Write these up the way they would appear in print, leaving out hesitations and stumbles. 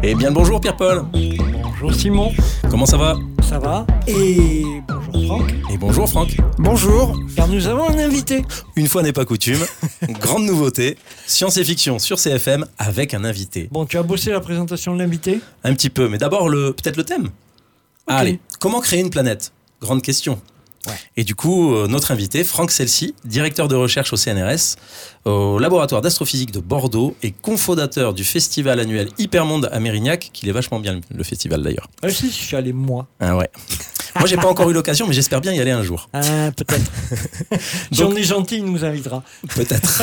Eh bien le bonjour Pierre-Paul. Bonjour Simon. Comment ça va? Ça va? Et bonjour Franck. Et bonjour Franck. Bonjour. Car nous avons un invité. Une fois n'est pas coutume, grande nouveauté, science et fiction sur CFM avec un invité. Bon, tu as bossé la présentation de l'invité? Un petit peu, mais d'abord peut-être le thème. Ok. Allez, comment créer une planète? Grande question. Ouais. Et du coup, notre invité, Franck Celsy, directeur de recherche au CNRS, au laboratoire d'astrophysique de Bordeaux et cofondateur du festival annuel Hypermonde à Mérignac, qu'il est vachement bien le festival d'ailleurs. Ah si, je suis allé moi. Ah ouais. Moi, j'ai pas encore eu l'occasion, mais j'espère bien y aller un jour. Ah, peut-être. Si Donc- on est gentil, il nous invitera. Peut-être.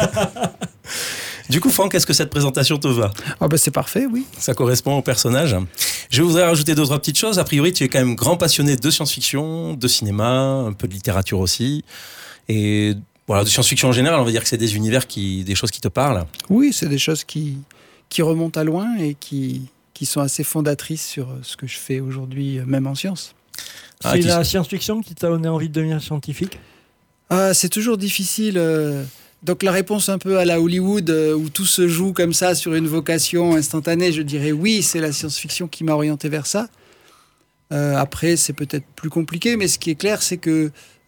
Du coup, Franck, est-ce que cette présentation te va? Ah bah c'est parfait, oui. Ça correspond au personnage. Je voudrais rajouter deux, trois petites choses. A priori, tu es quand même grand passionné de science-fiction, de cinéma, un peu de littérature aussi. Et voilà, de science-fiction en général, on va dire que c'est des univers des choses qui te parlent. Oui, c'est des choses qui remontent à loin et qui sont assez fondatrices sur ce que je fais aujourd'hui, même en sciences. Ah, C'est qui- la science-fiction qui t'a donné envie de devenir scientifique? C'est toujours difficile. Donc la réponse un peu à la Hollywood, où tout se joue comme ça sur une vocation instantanée, je dirais oui, c'est la science-fiction qui m'a orienté vers ça. Après, c'est peut-être plus compliqué, mais ce qui est clair, c'est que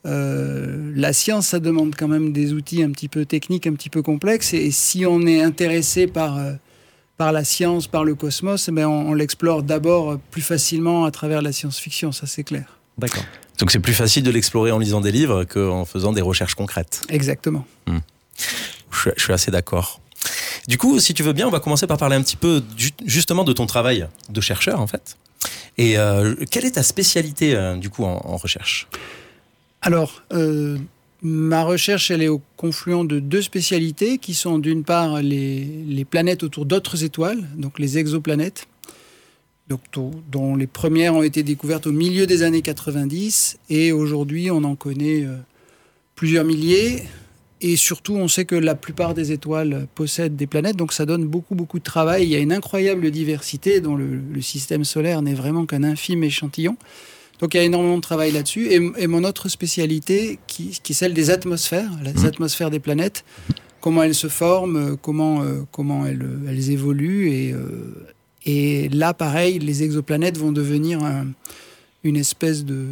la science, ça demande quand même des outils un petit peu techniques, un petit peu complexes. Et si on est intéressé par la science, par le cosmos, ben on l'explore d'abord plus facilement à travers la science-fiction, ça c'est clair. D'accord. Donc c'est plus facile de l'explorer en lisant des livres qu'en faisant des recherches concrètes. Exactement. Je suis assez d'accord. Du coup, si tu veux bien, on va commencer par parler un petit peu justement de ton travail de chercheur, en fait. Et quelle est ta spécialité, du coup, en recherche? Alors, ma recherche, elle est au confluent de deux spécialités qui sont d'une part les planètes autour d'autres étoiles, donc les exoplanètes, donc, dont les premières ont été découvertes au milieu des années 90 et aujourd'hui on en connaît plusieurs milliers et surtout on sait que la plupart des étoiles possèdent des planètes, donc ça donne beaucoup de travail. Il y a une incroyable diversité dont le système solaire n'est vraiment qu'un infime échantillon. Donc il y a énormément de travail là-dessus. Et mon autre spécialité, qui est celle des atmosphères, les atmosphères des planètes, comment elles se forment, comment elles évoluent. Et là, pareil, les exoplanètes vont devenir une espèce de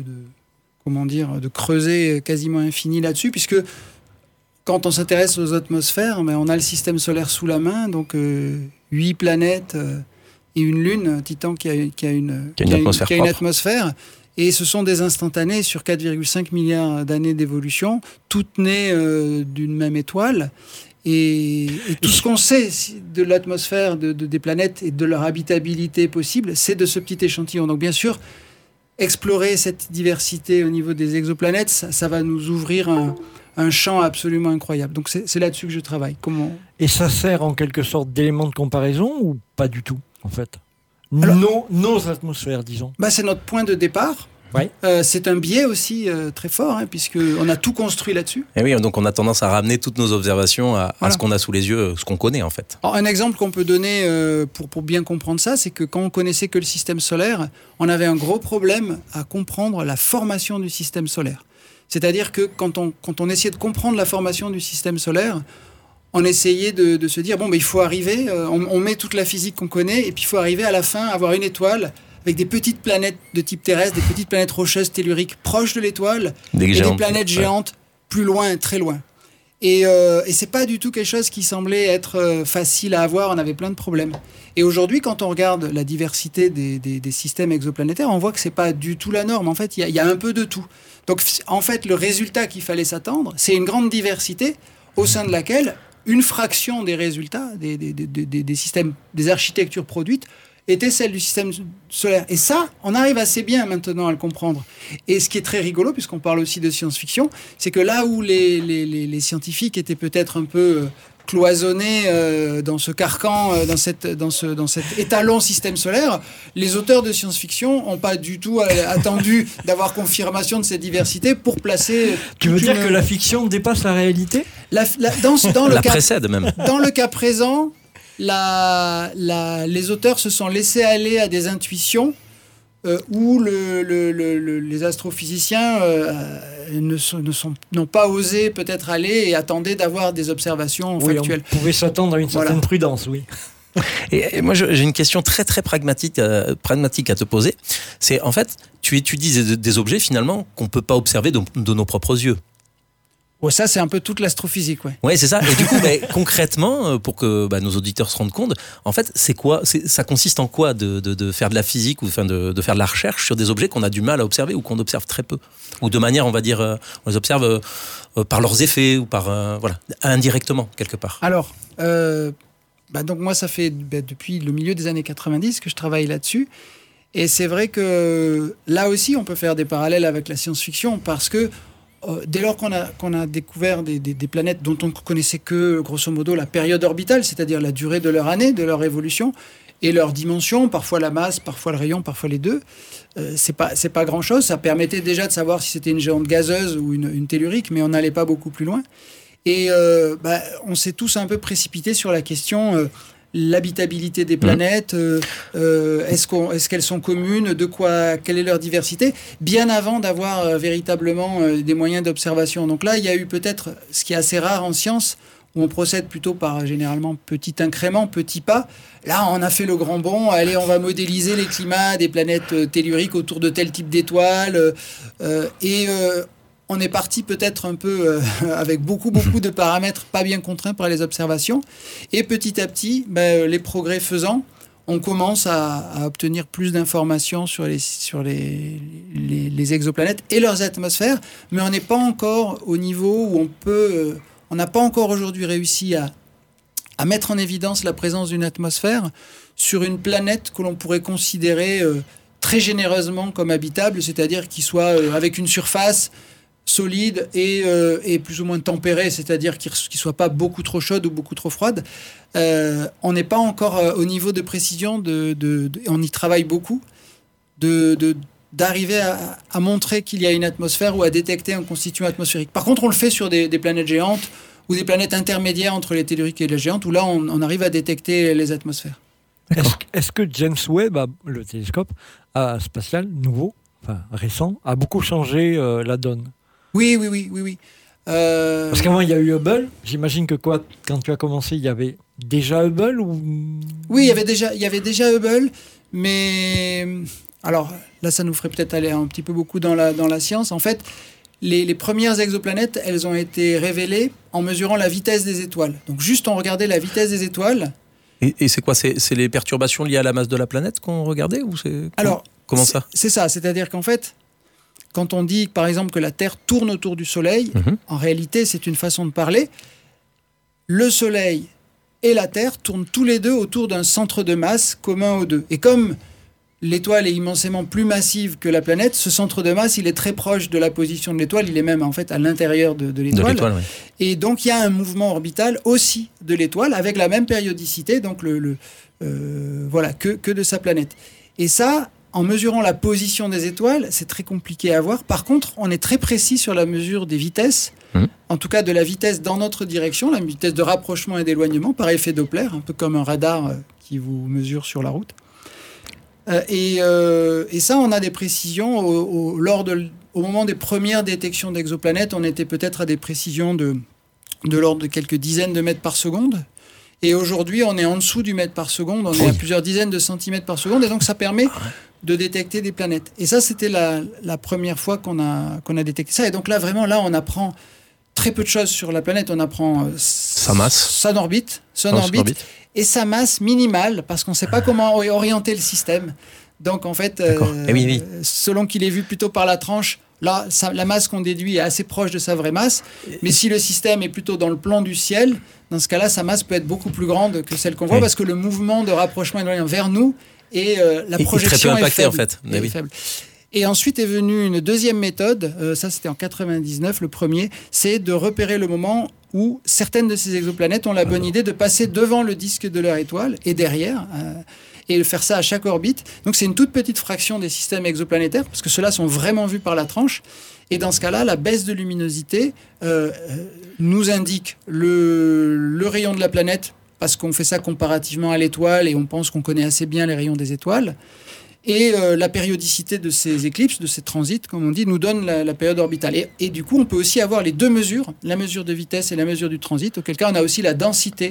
creuset quasiment infini là-dessus, puisque quand on s'intéresse aux atmosphères, on a le système solaire sous la main, donc 8 planètes et une lune, Titan qui a une atmosphère. Et ce sont des instantanés sur 4,5 milliards d'années d'évolution, toutes nées d'une même étoile. Et tout ce qu'on sait de l'atmosphère des planètes et de leur habitabilité possible, c'est de ce petit échantillon. Donc bien sûr, explorer cette diversité au niveau des exoplanètes, ça va nous ouvrir un champ absolument incroyable. Donc c'est là-dessus que je travaille. Et ça sert en quelque sorte d'élément de comparaison ou pas du tout, en fait? Alors- Nos atmosphères, disons. C'est notre point de départ. Ouais. C'est un biais aussi très fort, puisqu'on a tout construit là-dessus. Et oui, donc on a tendance à ramener toutes nos observations à Voilà. ce qu'on a sous les yeux, ce qu'on connaît en fait. Alors, un exemple qu'on peut donner pour bien comprendre ça, c'est que quand on connaissait que le système solaire, on avait un gros problème à comprendre la formation du système solaire. C'est-à-dire que quand on essayait de comprendre la formation du système solaire, on essayait de se dire, il faut arriver, on met toute la physique qu'on connaît, et puis il faut arriver à la fin à avoir une étoile avec des petites planètes de type terrestre, des petites planètes rocheuses telluriques proches de l'étoile, et des planètes géantes plus loin, très loin. Et c'est pas du tout quelque chose qui semblait être facile à avoir, on avait plein de problèmes. Et aujourd'hui, quand on regarde la diversité des systèmes exoplanétaires, on voit que c'est pas du tout la norme. En fait, il y a un peu de tout. Donc, en fait, le résultat qu'il fallait s'attendre, c'est une grande diversité au sein de laquelle une fraction des résultats des systèmes, des architectures produites était celle du système solaire. Et ça, on arrive assez bien maintenant à le comprendre. Et ce qui est très rigolo, puisqu'on parle aussi de science-fiction, c'est que là où les scientifiques étaient peut-être un peu cloisonnés dans ce carcan, dans cet étalon système solaire, les auteurs de science-fiction n'ont pas du tout attendu d'avoir confirmation de cette diversité pour placer... Tu veux dire que la fiction dépasse la réalité? Précède même. Dans le cas présent, les auteurs se sont laissés aller à des intuitions où les astrophysiciens n'ont pas osé peut-être aller et attendaient d'avoir des observations factuelles. On pouvait s'attendre à une certaine prudence, oui. Et moi, j'ai une question très très pragmatique à te poser. C'est en fait, tu étudies des objets finalement qu'on peut pas observer de nos propres yeux. Ouais, ça, c'est un peu toute l'astrophysique, ouais. Ouais, c'est ça. Et du coup, concrètement, pour que nos auditeurs se rendent compte, en fait, ça consiste en quoi de faire de la physique ou de faire de la recherche sur des objets qu'on a du mal à observer ou qu'on observe très peu, ou de manière, on va dire, on les observe par leurs effets ou par indirectement quelque part. Alors, donc moi, ça fait depuis le milieu des années 90 que je travaille là-dessus. Et c'est vrai que là aussi, on peut faire des parallèles avec la science-fiction parce que dès lors qu'on a découvert des planètes dont on ne connaissait que, grosso modo, la période orbitale, c'est-à-dire la durée de leur année, de leur évolution, et leur dimension, parfois la masse, parfois le rayon, parfois les deux, c'est pas grand-chose. Ça permettait déjà de savoir si c'était une géante gazeuse ou une tellurique, mais on n'allait pas beaucoup plus loin. Et on s'est tous un peu précipités sur la question... l'habitabilité des planètes, est-ce qu'elles sont communes, quelle est leur diversité, bien avant d'avoir véritablement des moyens d'observation. Donc là, il y a eu peut-être ce qui est assez rare en science, où on procède plutôt par généralement petit incrément, petit pas. Là, on a fait le grand bond, allez, on va modéliser les climats des planètes telluriques autour de tel type d'étoiles, on est parti peut-être un peu avec beaucoup de paramètres pas bien contraints par les observations. Et petit à petit, les progrès faisant, on commence à obtenir plus d'informations sur les exoplanètes et leurs atmosphères. Mais on n'est pas encore au niveau où on n'a pas encore aujourd'hui réussi à mettre en évidence la présence d'une atmosphère sur une planète que l'on pourrait considérer très généreusement comme habitable, c'est-à-dire qui soit avec une surface solide et plus ou moins tempérée, c'est-à-dire qu'il ne soit pas beaucoup trop chaude ou beaucoup trop froide. On n'est pas encore au niveau de précision, on y travaille beaucoup, d'arriver à montrer qu'il y a une atmosphère ou à détecter un constituant atmosphérique. Par contre, on le fait sur des planètes géantes ou des planètes intermédiaires entre les telluriques et les géantes, où là, on arrive à détecter les atmosphères. Est-ce que James Webb, le télescope spatial nouveau, récent, a beaucoup changé la donne ? Oui. Parce qu'avant, il y a eu Hubble. J'imagine que quand tu as commencé, il y avait déjà Hubble ou... Oui, il y avait déjà Hubble, mais... Alors, là, ça nous ferait peut-être aller un petit peu beaucoup dans la science. En fait, les premières exoplanètes, elles ont été révélées en mesurant la vitesse des étoiles. Donc, juste on regardait la vitesse des étoiles. Et c'est quoi ? C'est les perturbations liées à la masse de la planète qu'on regardait ou c'est... Alors, comment ça ? C'est ça, c'est-à-dire qu'en fait... Quand on dit, par exemple, que la Terre tourne autour du Soleil, en réalité, c'est une façon de parler. Le Soleil et la Terre tournent tous les deux autour d'un centre de masse commun aux deux. Et comme l'étoile est immensément plus massive que la planète, ce centre de masse, il est très proche de la position de l'étoile. Il est même, en fait, à l'intérieur de l'étoile. Oui. Et donc, il y a un mouvement orbital aussi de l'étoile, avec la même périodicité, donc que de sa planète. Et ça... En mesurant la position des étoiles, c'est très compliqué à voir. Par contre, on est très précis sur la mesure des vitesses, en tout cas de la vitesse dans notre direction, la vitesse de rapprochement et d'éloignement, par effet Doppler, un peu comme un radar qui vous mesure sur la route. Et ça, on a des précisions. Au moment des premières détections d'exoplanètes, on était peut-être à des précisions de l'ordre de quelques dizaines de mètres par seconde. Et aujourd'hui, on est en dessous du mètre par seconde, on est à plusieurs dizaines de centimètres par seconde, et donc ça permet de détecter des planètes. Et ça, c'était la première fois qu'on a détecté ça. Et donc là, vraiment, on apprend très peu de choses sur la planète. On apprend sa masse, son orbite, et sa masse minimale, parce qu'on ne sait pas comment orienter le système. Donc en fait, selon qu'il est vu plutôt par la tranche, là, la masse qu'on déduit est assez proche de sa vraie masse. Mais si le système est plutôt dans le plan du ciel, dans ce cas-là, sa masse peut être beaucoup plus grande que celle qu'on voit, parce que le mouvement de rapprochement est vers nous et la projection est très peu impacté, en fait. Faible. Et ensuite est venue une deuxième méthode, ça c'était en 99, le premier, c'est de repérer le moment où certaines de ces exoplanètes ont la bonne idée de passer devant le disque de leur étoile et derrière, et de faire ça à chaque orbite. Donc c'est une toute petite fraction des systèmes exoplanétaires, parce que ceux-là sont vraiment vus par la tranche. Et dans ce cas-là, la baisse de luminosité nous indique le rayon de la planète, parce qu'on fait ça comparativement à l'étoile, et on pense qu'on connaît assez bien les rayons des étoiles. Et la périodicité de ces éclipses, de ces transits, comme on dit, nous donne la période orbitale. Et du coup, on peut aussi avoir les deux mesures, la mesure de vitesse et la mesure du transit, auquel cas on a aussi la densité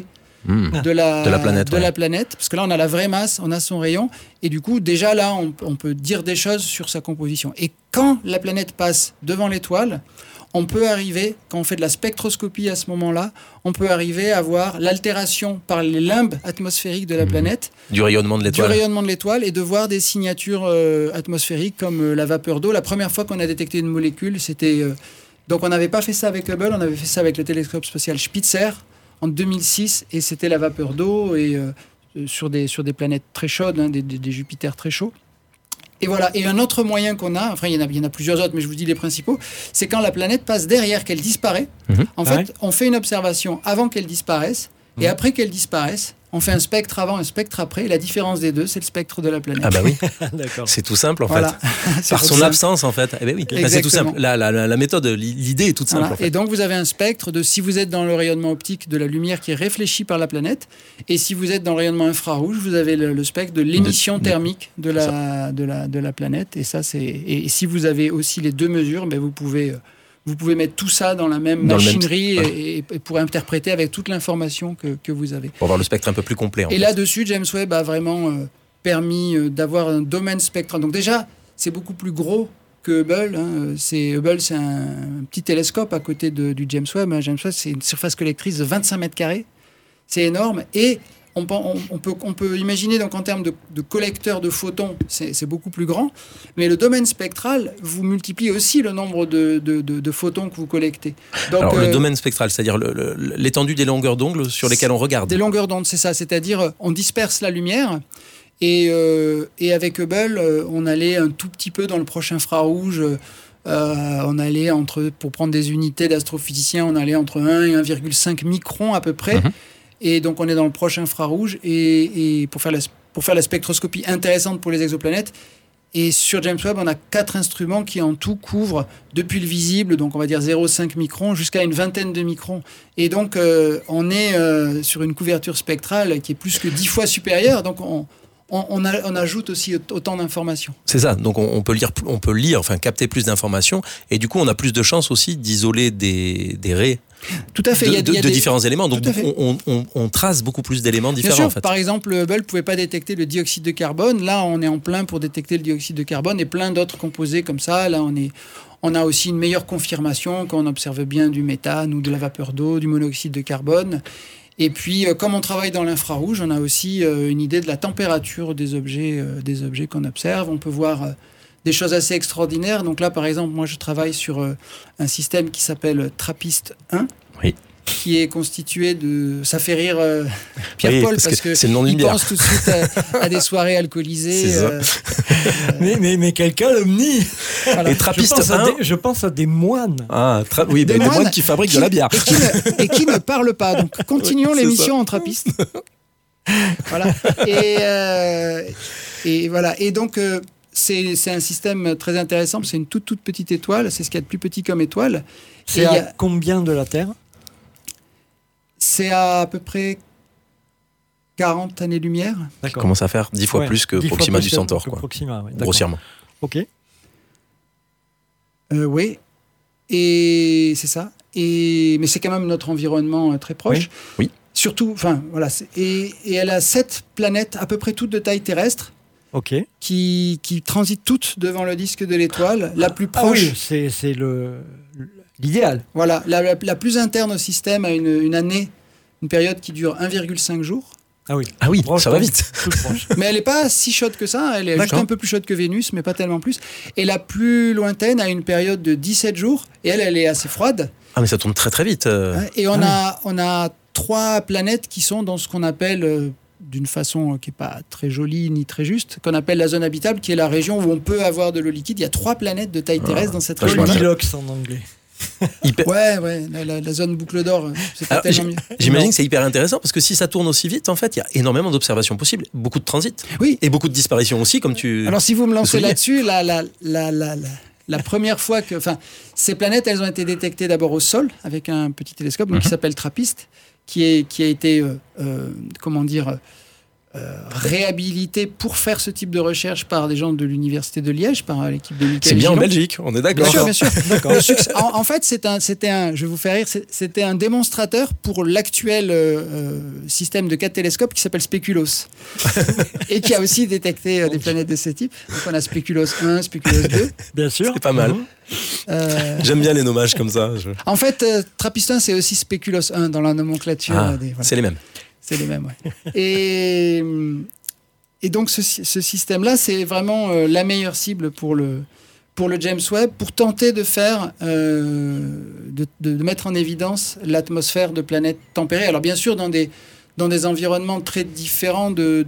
de la planète, planète, parce que là on a la vraie masse, on a son rayon, et du coup déjà là on peut dire des choses sur sa composition. Et quand la planète passe devant l'étoile, on peut arriver, quand on fait de la spectroscopie à ce moment-là, on peut arriver à voir l'altération par les limbes atmosphériques de la planète. Du rayonnement de l'étoile. Et de voir des signatures atmosphériques comme la vapeur d'eau. La première fois qu'on a détecté une molécule, c'était... donc on n'avait pas fait ça avec Hubble, on avait fait ça avec le télescope spatial Spitzer en 2006, et c'était la vapeur d'eau et, sur des planètes très chaudes, des Jupiters très chauds. Et voilà. Et un autre moyen qu'on a, enfin il y en a plusieurs autres, mais je vous dis les principaux, c'est quand la planète passe derrière, qu'elle disparaît. En fait, on fait une observation avant qu'elle disparaisse, et après qu'elle disparaisse, on fait un spectre avant, un spectre après. Et la différence des deux, c'est le spectre de la planète. Ah bah oui, D'accord. C'est tout simple en fait. Voilà. Par son absence en fait. Eh ben oui, bah, c'est tout simple. La méthode, l'idée est toute simple. Voilà. En fait. Et donc vous avez un spectre de si vous êtes dans le rayonnement optique de la lumière qui est réfléchie par la planète, et si vous êtes dans le rayonnement infrarouge, vous avez le spectre de l'émission thermique de la planète. Et ça et si vous avez aussi les deux mesures, ben vous pouvez mettre tout ça dans la même machinerie et pour interpréter avec toute l'information que vous avez. Pour avoir le spectre un peu plus complet. Et là-dessus, James Webb a vraiment permis d'avoir un domaine spectral. Donc déjà, c'est beaucoup plus gros que Hubble. Hubble, c'est un petit télescope à côté du James Webb. James Webb, c'est une surface collectrice de 25 mètres carrés. C'est énorme. Et on peut imaginer, donc en termes de collecteurs de photons, c'est beaucoup plus grand, mais le domaine spectral vous multiplie aussi le nombre de photons que vous collectez. Donc, alors le domaine spectral, c'est-à-dire l'étendue des longueurs d'onde sur lesquelles on regarde. Des longueurs d'onde, c'est ça, c'est-à-dire on disperse la lumière, et avec Hubble, on allait un tout petit peu dans le proche infrarouge. On allait pour prendre des unités d'astrophysiciens, on allait entre 1 et 1,5 microns à peu près. Et donc, on est dans le proche infrarouge et pour faire la spectroscopie intéressante pour les exoplanètes. Et sur James Webb, on a 4 instruments qui en tout couvrent depuis le visible, donc on va dire 0,5 microns, jusqu'à une vingtaine de microns. Et donc, on est sur une couverture spectrale qui est plus que 10 fois supérieure. Donc, on ajoute aussi autant d'informations. C'est ça. Donc, on peut lire, enfin capter plus d'informations. Et du coup, on a plus de chances aussi d'isoler des raies. Tout à fait. Il y a différents éléments. Donc, on trace beaucoup plus d'éléments différents. Bien sûr, en fait. Par exemple, Hubble ne pouvait pas détecter le dioxyde de carbone. Là, on est en plein pour détecter le dioxyde de carbone et plein d'autres composés comme ça. Là, on a aussi une meilleure confirmation quand on observe bien du méthane ou de la vapeur d'eau, du monoxyde de carbone. Et puis, comme on travaille dans l'infrarouge, on a aussi une idée de la température des objets qu'on observe. On peut voir des choses assez extraordinaires. Donc là, par exemple, moi, je travaille sur un système qui s'appelle TRAPPIST 1. Oui. Qui est constitué de... Ça fait rire Pierre-Paul, parce que c'est le nom d'une bière. pense tout de suite à des soirées alcoolisées. Mais quelqu'un l'omnie. Voilà. Et TRAPPIST 1... Je pense à des moines. Ah, des moines qui fabriquent de la bière. Et qui ne parlent pas. Donc, continuons l'émission en TRAPPIST. Voilà. Et voilà. Et donc... c'est un système très intéressant, c'est une toute petite étoile, c'est ce qu'il y a de plus petit comme étoile. C'est à combien de la Terre ? C'est à peu près 40 années-lumière. Ça commence à faire 10 fois plus que Proxima du Centaure, quoi. Proxima, ouais, grossièrement. Ok. Oui, et c'est ça. Mais c'est quand même notre environnement très proche. Oui. Surtout, enfin voilà, et elle a 7 planètes à peu près toutes de taille terrestre. Ok. Qui transitent toutes devant le disque de l'étoile. La plus proche. Ah oui, c'est l'idéal. Voilà, la plus interne au système a une période qui dure 1,5 jours. Ah oui, ça va vite. Mais elle n'est pas si chaude que ça, elle est juste un peu plus chaude que Vénus, mais pas tellement plus. Et la plus lointaine a une période de 17 jours, et elle est assez froide. Ah mais ça tourne très très vite. Et on a 3 planètes qui sont dans ce qu'on appelle... d'une façon qui n'est pas très jolie ni très juste, qu'on appelle la zone habitable, qui est la région où on peut avoir de l'eau liquide. Il y a 3 planètes de taille terrestre dans cette région. Goldilocks en anglais. Ouais, la zone boucle d'or, c'est pas tellement mieux. J'imagine que c'est hyper intéressant, parce que si ça tourne aussi vite, en fait, il y a énormément d'observations possibles, beaucoup de transit, et beaucoup de disparitions aussi, comme tu... Alors si vous me lancez là-dessus, la première fois que... Enfin, ces planètes, elles ont été détectées d'abord au sol, avec un petit télescope qui s'appelle TRAPPIST, qui a été réhabilité pour faire ce type de recherche par des gens de l'université de Liège, par l'équipe de Michael C'est bien en Gillon. Belgique, on est d'accord. Bien sûr. En fait, c'était un, je vais vous faire rire, c'était un démonstrateur pour l'actuel système de 4 télescopes qui s'appelle Speculos et qui a aussi détecté des planètes de ce type. Donc on a Speculos 1, Speculos 2. Bien sûr. C'est pas mal. J'aime bien les nommages comme ça. En fait, TRAPPIST-1, c'est aussi Speculos 1 dans la nomenclature. Ah, voilà. c'est les mêmes. C'est les mêmes, ouais. Et donc, ce système-là, c'est vraiment la meilleure cible pour le James Webb, pour tenter de faire, de mettre en évidence l'atmosphère de planètes tempérées. Alors, bien sûr, dans des environnements très différents de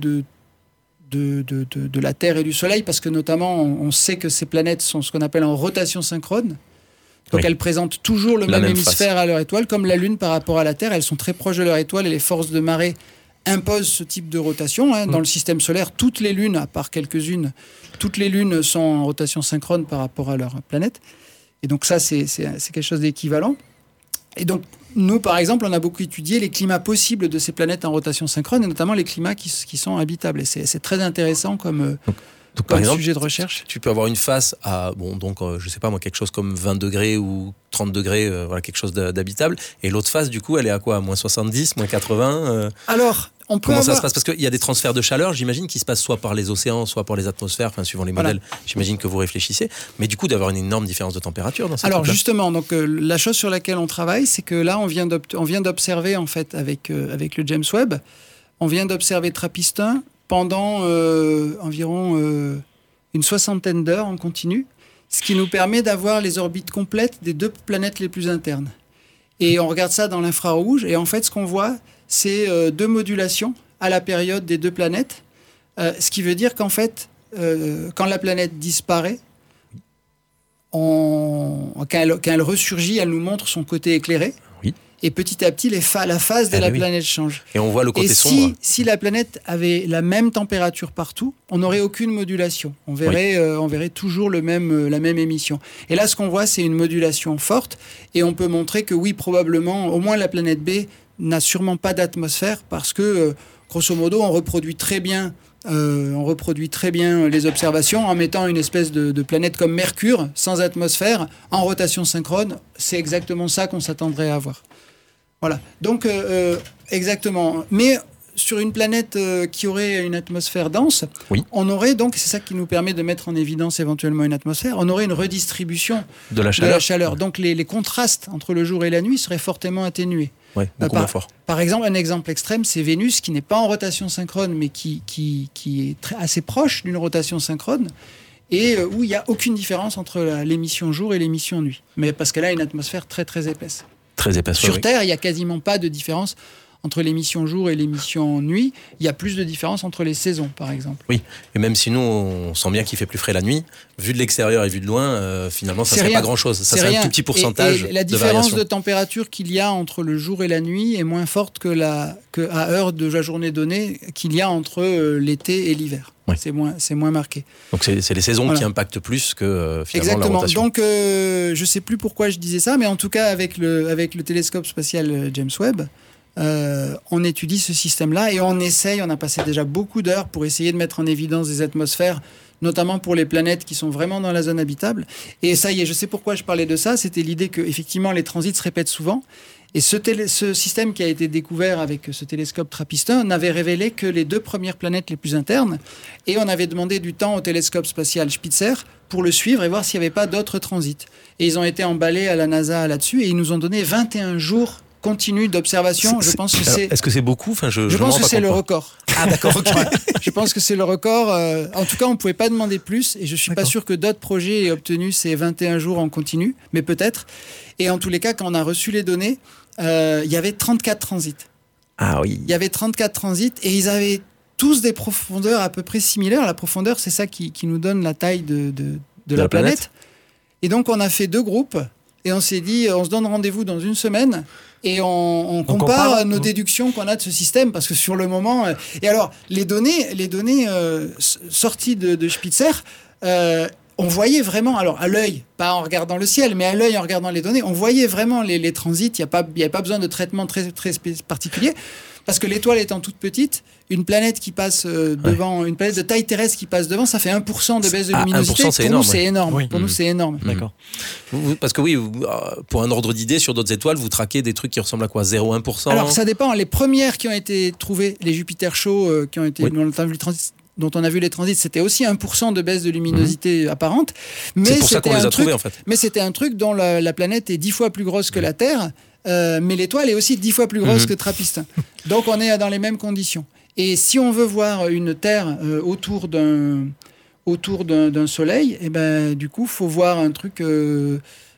la Terre et du Soleil, parce que notamment, on sait que ces planètes sont ce qu'on appelle en rotation synchrone. Donc elles présentent toujours le même hémisphère à leur étoile, comme la Lune par rapport à la Terre. Elles sont très proches de leur étoile et les forces de marée imposent ce type de rotation. Dans le système solaire, toutes les lunes, à part quelques-unes, toutes les lunes sont en rotation synchrone par rapport à leur planète. Et donc ça, c'est quelque chose d'équivalent. Et donc nous, par exemple, on a beaucoup étudié les climats possibles de ces planètes en rotation synchrone, et notamment les climats qui sont habitables. Et c'est très intéressant comme... Donc, par exemple, sujet de recherche. Tu peux avoir une face à, je sais pas moi, quelque chose comme 20 degrés ou 30 degrés, voilà, quelque chose d'habitable. Et l'autre face, du coup, elle est à quoi? Moins 70, moins 80 Alors, on peut Comment ça se passe? Parce qu'il y a des transferts de chaleur, j'imagine, qui se passent soit par les océans, soit par les atmosphères, suivant les modèles. J'imagine que vous réfléchissez. Mais du coup, d'avoir une énorme différence de température dans cette Alors, justement, donc, la chose sur laquelle on travaille, c'est que là, on vient d'observer, en fait, avec le James Webb, on vient d'observer TRAPPIST-1 pendant environ une soixantaine d'heures en continu, ce qui nous permet d'avoir les orbites complètes des 2 planètes les plus internes. Et on regarde ça dans l'infrarouge, et en fait, ce qu'on voit, c'est 2 modulations à la période des 2 planètes, ce qui veut dire qu'en fait, quand la planète disparaît, quand elle ressurgit, elle nous montre son côté éclairé. Et petit à petit, la phase de la planète change. Et on voit le côté sombre. Si la planète avait la même température partout, on n'aurait aucune modulation. On verrait toujours la même émission. Et là, ce qu'on voit, c'est une modulation forte. Et on peut montrer que oui, probablement, au moins la planète B n'a sûrement pas d'atmosphère parce que, grosso modo, on reproduit très bien les observations en mettant une espèce de planète comme Mercure, sans atmosphère, en rotation synchrone. C'est exactement ça qu'on s'attendrait à avoir. Voilà, donc exactement. Mais sur une planète qui aurait une atmosphère dense, on aurait donc, c'est ça qui nous permet de mettre en évidence éventuellement une atmosphère, on aurait une redistribution de la chaleur. Donc les contrastes entre le jour et la nuit seraient fortement atténués. Ouais, beaucoup moins fort. Par exemple, un exemple extrême, c'est Vénus, qui n'est pas en rotation synchrone, mais qui est assez proche d'une rotation synchrone, et où il n'y a aucune différence entre l'émission jour et l'émission nuit. Mais parce qu'elle a une atmosphère très très épaisse. Très épaisse. Sur Terre, il n'y a quasiment pas de différence entre l'émission jour et l'émission nuit. Il y a plus de différence entre les saisons, par exemple. Oui, et même si nous, on sent bien qu'il fait plus frais la nuit, vu de l'extérieur et vu de loin, finalement, ça ne serait pas grand-chose. Ça serait un tout petit pourcentage et la différence de température qu'il y a entre le jour et la nuit est moins forte que à heure de la journée donnée qu'il y a entre l'été et l'hiver. Oui. C'est moins marqué. Donc c'est les saisons qui impactent plus que finalement la rotation. Donc je ne sais plus pourquoi je disais ça, mais en tout cas avec le télescope spatial James Webb, on étudie ce système-là et on a passé déjà beaucoup d'heures pour essayer de mettre en évidence des atmosphères, notamment pour les planètes qui sont vraiment dans la zone habitable. Et ça y est, je sais pourquoi je parlais de ça, c'était l'idée que effectivement les transits se répètent souvent. Et ce système qui a été découvert avec ce télescope TRAPPIST-1 n'avait révélé que les 2 premières planètes les plus internes. Et on avait demandé du temps au télescope spatial Spitzer pour le suivre et voir s'il n'y avait pas d'autres transits. Et ils ont été emballés à la NASA là-dessus et ils nous ont donné 21 jours continus d'observation. Je pense que c'est... Est-ce que c'est beaucoup? Je pense que c'est le record. Ah d'accord, ok. Je pense que c'est le record. En tout cas, on ne pouvait pas demander plus et je ne suis pas sûr que d'autres projets aient obtenu ces 21 jours en continu, mais peut-être. Et en tous les cas, quand on a reçu les données, il y avait 34 transits. Ah oui. Il y avait 34 transits et ils avaient tous des profondeurs à peu près similaires. La profondeur, c'est ça qui nous donne la taille de la planète. Et donc, on a fait 2 groupes et on s'est dit, on se donne rendez-vous dans une semaine et on compare nos déductions qu'on a de ce système parce que sur le moment... et alors, les données sorties de Spitzer... on voyait vraiment, alors à l'œil, pas en regardant le ciel, mais à l'œil en regardant les données, on voyait vraiment les transits. Il n'y a pas besoin de traitement très, très particulier. Parce que l'étoile étant toute petite, une planète qui passe devant, une planète de taille terrestre qui passe devant, ça fait 1% de baisse de luminosité. 1%, c'est pour énorme. nous, c'est énorme. Oui. Pour nous, c'est énorme. D'accord. Parce que oui, pour un ordre d'idée, sur d'autres étoiles, vous traquez des trucs qui ressemblent à quoi? 0,1%? Alors, ça dépend. Les premières qui ont été trouvées, les Jupiter chauds, qui ont été, dont on a vu les transits, c'était aussi 1% de baisse de luminosité apparente. Mais c'est pour ça qu'on les a trouvés, en fait. Mais c'était un truc dont la planète est 10 fois plus grosse que la Terre. Mais l'étoile est aussi 10 fois plus grosse que TRAPPIST. Donc on est dans les mêmes conditions. Et si on veut voir une Terre autour d'un soleil, et ben du coup faut voir un truc 10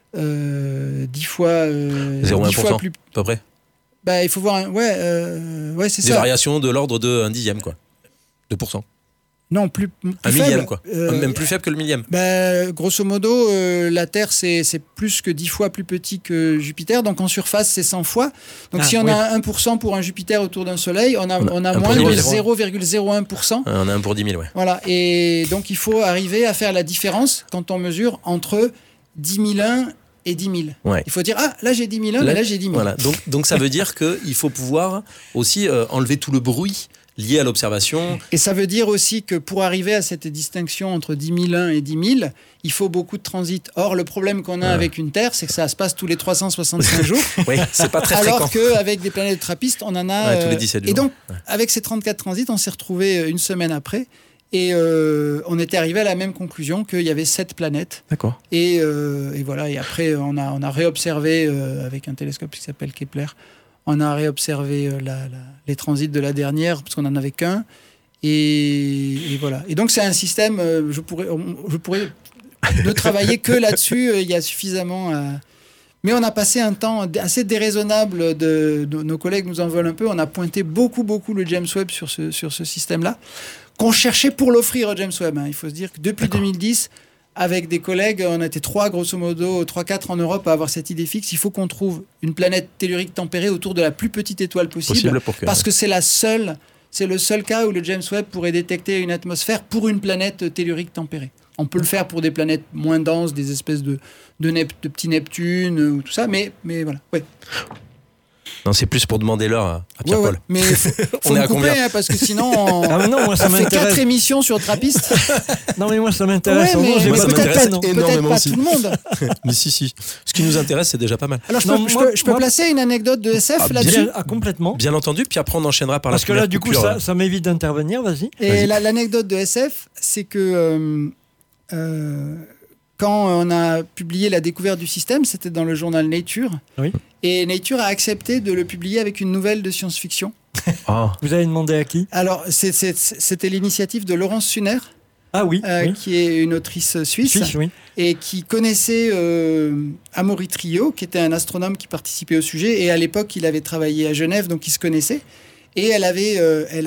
fois 0,1%, 10 fois plus. à peu près. Ben, il faut voir c'est Des ça. variations de l'ordre de 1/10, quoi. 2%. Non, plus Un faible. millième, quoi. Même plus faible que le millième. Grosso modo, la Terre, c'est plus que 10 fois plus petit que Jupiter. Donc, en surface, c'est 100 fois. Donc, si on a 1% pour un Jupiter autour d'un Soleil, on a moins de 0,01%. On a 1 pour 10 000, ouais. Voilà. Et donc, il faut arriver à faire la différence quand on mesure entre 10 001 et 10 000. Ouais. Il faut dire, là, j'ai 10 001, mais là, j'ai 10 000. Voilà. Donc, ça veut dire qu'il faut pouvoir aussi enlever tout le bruit lié à l'observation. Et ça veut dire aussi que pour arriver à cette distinction entre 10 001 et 10 000, il faut beaucoup de transits. Or, le problème qu'on a avec une Terre, c'est que ça se passe tous les 365 jours. Oui, c'est pas très fréquent. Alors qu'avec des planètes TRAPPIST, on en a... tous les 17 jours. Et donc, avec ces 34 transits, on s'est retrouvé une semaine après. Et on était arrivé à la même conclusion qu'il y avait 7 planètes. D'accord. Et voilà. Et après, on a réobservé avec un télescope qui s'appelle Kepler. On a réobservé les transits de la dernière, parce qu'on n'en avait qu'un. Et voilà. Et donc, c'est un système, je pourrais ne travailler que là-dessus. Il y a suffisamment... Mais on a passé un temps assez déraisonnable. Nos collègues nous en veulent un peu. On a pointé beaucoup le James Webb sur ce système-là, qu'on cherchait pour l'offrir au James Webb. Il faut se dire que depuis 2010... Avec des collègues, on était 3-4 en Europe à avoir cette idée fixe. Il faut qu'on trouve une planète tellurique tempérée autour de la plus petite étoile possible parce que c'est le seul cas où le James Webb pourrait détecter une atmosphère pour une planète tellurique tempérée. On peut le faire pour des planètes moins denses, des espèces de petits Neptunes ou tout ça, mais voilà. Ouais. Non, c'est plus pour demander l'heure à Pierre-Paul. Ouais. Mais faut me couper, parce que sinon on fait 4 émissions sur TRAPPIST. Non, mais moi ça m'intéresse. Moi, ça m'intéresse énormément pas aussi. tout le monde. Mais si. Ce qui nous intéresse, c'est déjà pas mal. Alors je peux placer une anecdote de SF là-dessus. Complètement. Bien entendu, puis après on enchaînera par parce que là, du coup, ça m'évite d'intervenir. Vas-y. Et l'anecdote de SF, c'est que quand on a publié la découverte du système, c'était dans le journal Nature. Oui. Et Nature a accepté de le publier avec une nouvelle de science-fiction. Oh. Vous avez demandé à qui? Alors, c'était l'initiative de Laurence Suner. Ah oui, qui est une autrice suisse oui. Et qui connaissait Amaury Trio, qui était un astronome qui participait au sujet. Et à l'époque, il avait travaillé à Genève, donc ils se connaissaient. Et elle avait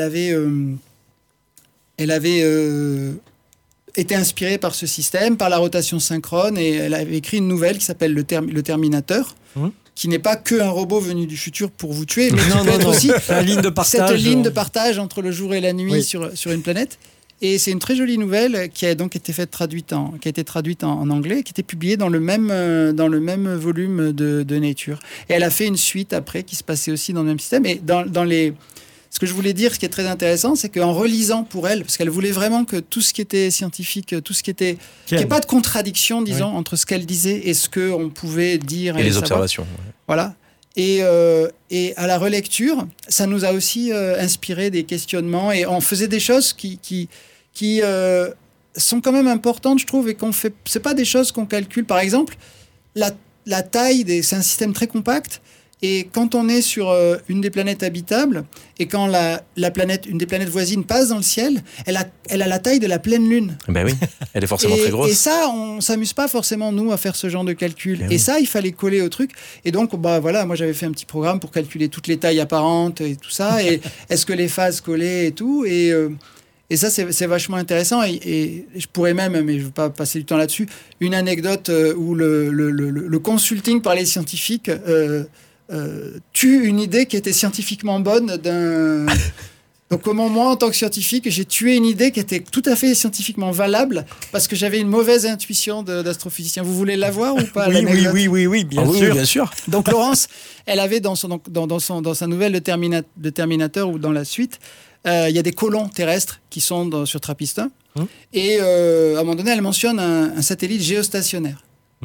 été inspirée par ce système, par la rotation synchrone, et elle avait écrit une nouvelle qui s'appelle Le Terminateur, qui n'est pas qu'un robot venu du futur pour vous tuer, mais qui peut être aussi la ligne de partage, cette ligne de partage entre le jour et la nuit sur une planète. Et c'est une très jolie nouvelle qui a donc été traduite en anglais, qui était publiée dans le même volume de Nature. Et elle a fait une suite après qui se passait aussi dans le même système. Et ce que je voulais dire, ce qui est très intéressant, c'est qu'en relisant pour elle, parce qu'elle voulait vraiment que tout ce qui était scientifique, tout ce qui était... qu'il n'y ait pas de contradiction, disons, entre ce qu'elle disait et ce qu'on pouvait dire. Et les observations. Voilà. Et à la relecture, ça nous a aussi inspiré des questionnements, et on faisait des choses qui sont quand même importantes, je trouve, et qu'on fait... C'est pas des choses qu'on calcule. Par exemple, la taille, c'est un système très compact. Et quand on est sur une des planètes habitables, et quand une des planètes voisines passe dans le ciel, elle a la taille de la pleine lune. Ben oui, elle est forcément très grosse. Et ça, on s'amuse pas forcément, nous, à faire ce genre de calcul. Et ça, il fallait coller au truc. Et donc, voilà, moi, j'avais fait un petit programme pour calculer toutes les tailles apparentes et tout ça. Et est-ce que les phases collaient et tout. Et ça, c'est vachement intéressant. Et je pourrais même, mais je ne veux pas passer du temps là-dessus, une anecdote où le consulting par les scientifiques... tue une idée qui était scientifiquement bonne Donc comment moi, en tant que scientifique, j'ai tué une idée qui était tout à fait scientifiquement valable parce que j'avais une mauvaise intuition d'astrophysicien. Vous voulez la voir ou pas? Oui, bien sûr. Oui, bien sûr. Donc Laurence, elle avait dans sa nouvelle de Terminator ou dans la suite, il y a des colons terrestres qui sont sur Trappist-1. Et à un moment donné, elle mentionne un satellite géostationnaire.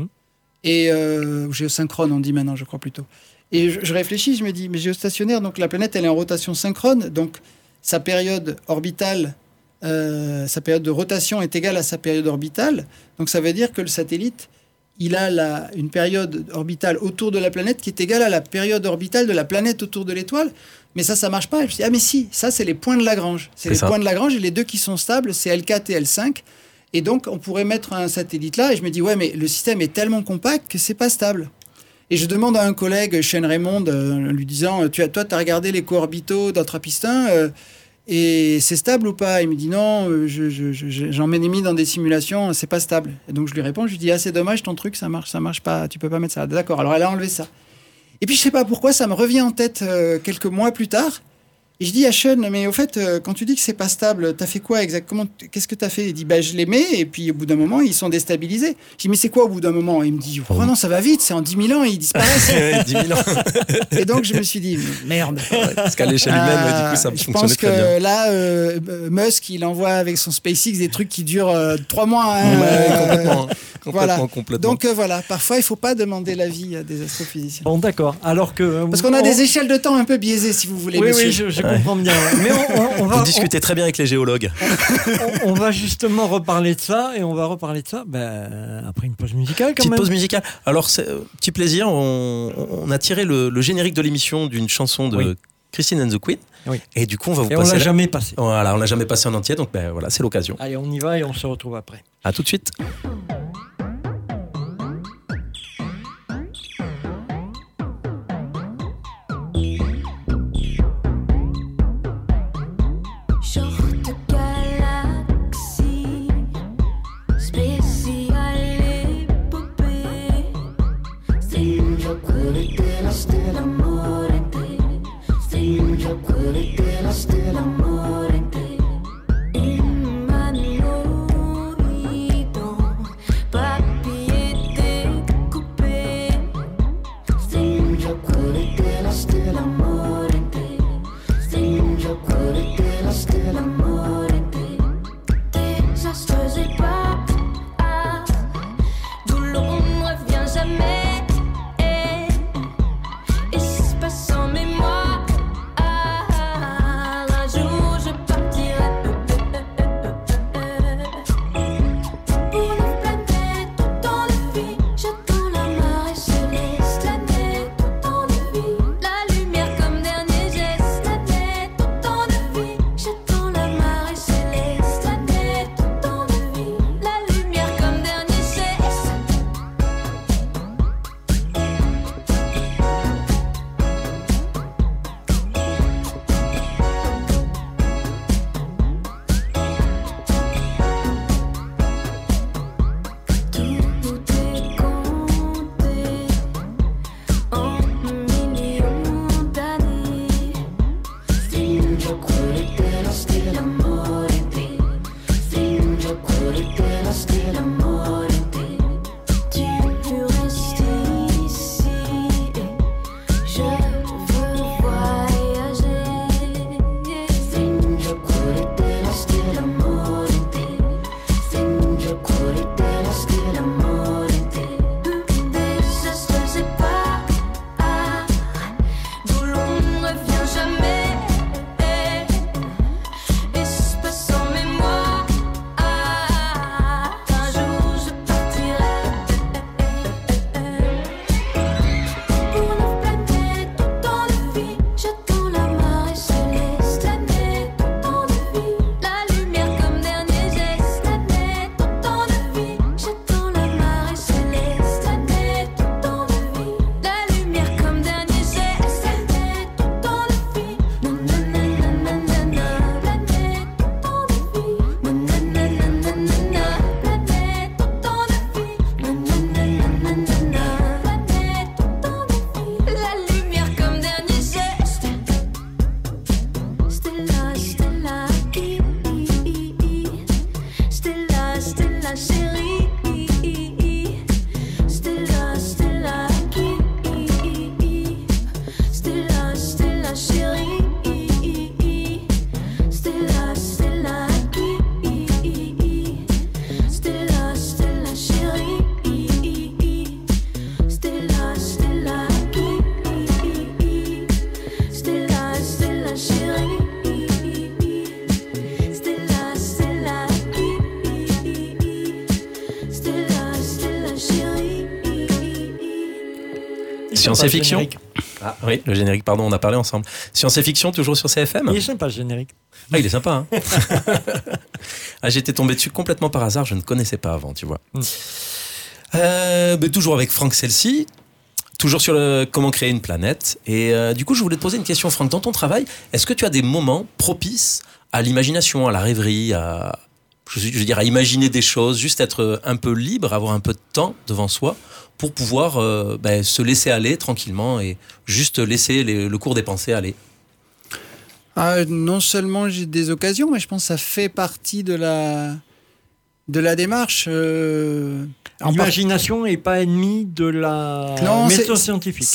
Et géosynchrone, on dit maintenant, je crois plutôt. Et je réfléchis, je me dis, mais géostationnaire, donc la planète, elle est en rotation synchrone, donc sa période orbitale, sa période de rotation est égale à sa période orbitale. Donc ça veut dire que le satellite, il a une période orbitale autour de la planète qui est égale à la période orbitale de la planète autour de l'étoile. Mais ça marche pas. Et je me dis, ah mais si, ça c'est les points de Lagrange. C'est les points de Lagrange et les deux qui sont stables, c'est L4 et L5. Et donc on pourrait mettre un satellite là. Et je me dis, ouais, mais le système est tellement compact que c'est pas stable. Et je demande à un collègue, Shane Raymond, lui disant, toi, tu as regardé les co-orbitaux dans Trappist-1 et c'est stable ou pas? Il me dit non, j'en ai mis dans des simulations, c'est pas stable. Et donc je lui réponds, je lui dis, ah c'est dommage, ton truc, ça marche pas, tu peux pas mettre ça. D'accord, alors elle a enlevé ça. Et puis je sais pas pourquoi, ça me revient en tête quelques mois plus tard. Et je dis à Sean, mais au fait, quand tu dis que c'est pas stable, t'as fait quoi exactement? Qu'est-ce que t'as fait? Il dit, je les mets, et puis au bout d'un moment, ils sont déstabilisés. Je dis, mais c'est quoi au bout d'un moment? Et il me dit, oh non, ça va vite, c'est en 10 000 ans, et ils disparaissent. 10 000 ans. Et donc je me suis dit, merde. Parce qu'à l'échelle humaine, du coup, ça fonctionnait très bien. Je pense que là, Musk, il envoie avec son SpaceX des trucs qui durent 3 mois. Complètement. Donc voilà, parfois, il faut pas demander l'avis à des astrophysiciens. Bon, d'accord. Alors que... Parce qu'on a des échelles de temps un peu biaisées, si vous voulez, monsieur. Oui, je comprends bien. Mais Vous discutez très bien avec les géologues. On va justement reparler de ça, et on va reparler de ça après une pause musicale quand même. Petite pause musicale. Alors, petit plaisir, on a tiré le générique de l'émission d'une chanson de Christine and the Queen. Oui. Et du coup, on va vous passer. On l'a jamais passé. Voilà, on l'a jamais passé en entier, donc voilà, c'est l'occasion. Allez, on y va et on se retrouve après. À tout de suite. Espace sans mémoire, un jour je Science et fiction. Générique. Ah oui, le générique, pardon, on a parlé ensemble. Science et fiction, toujours sur CFM. Il est sympa, le générique. Ah, il est sympa, hein. Ah, j'étais tombé dessus complètement par hasard, je ne connaissais pas avant, tu vois. Mais toujours avec Franck Celsy, toujours sur comment créer une planète. Et du coup, je voulais te poser une question, Franck. Dans ton travail, est-ce que tu as des moments propices à l'imagination, à la rêverie, je veux dire, à imaginer des choses, juste être un peu libre, avoir un peu de temps devant soi pour pouvoir se laisser aller tranquillement et juste laisser le cours des pensées aller? Non seulement j'ai des occasions, mais je pense que ça fait partie de la démarche. L'imagination n'est pas ennemie de la méthode scientifique.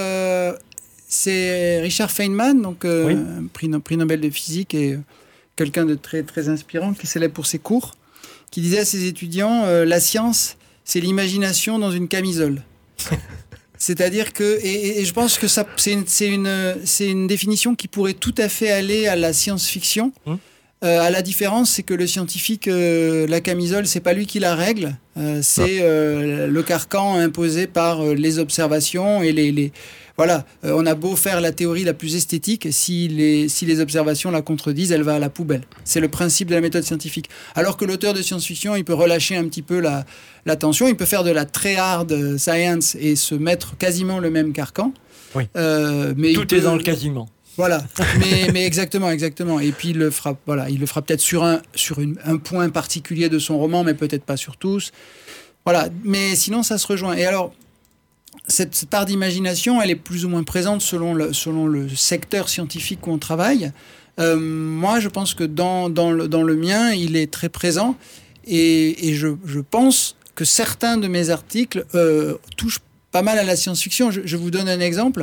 C'est Richard Feynman, donc Oui. prix Nobel de physique et quelqu'un de très, très inspirant, qui est célèbre pour ses cours, qui disait à ses étudiants la science, c'est l'imagination dans une camisole. C'est-à-dire que, et je pense que ça, c'est une définition qui pourrait tout à fait aller à la science-fiction. À la différence, c'est que le scientifique, la camisole, c'est pas lui qui la règle, c'est le carcan imposé par les observations et voilà. On a beau faire la théorie la plus esthétique, si les observations la contredisent, elle va à la poubelle. C'est le principe de la méthode scientifique. Alors que l'auteur de science-fiction, il peut relâcher un petit peu la tension, il peut faire de la très hard science et se mettre quasiment le même carcan. Oui. Mais tout est dans le quasiment. Voilà, mais exactement. Et puis il le fera peut-être sur un point particulier de son roman, mais peut-être pas sur tous. Voilà, mais sinon ça se rejoint. Et alors, cette part d'imagination, elle est plus ou moins présente selon le secteur scientifique où on travaille. Moi, je pense que dans le mien, il est très présent, et je pense que certains de mes articles touchent pas mal à la science-fiction. Je vous donne un exemple.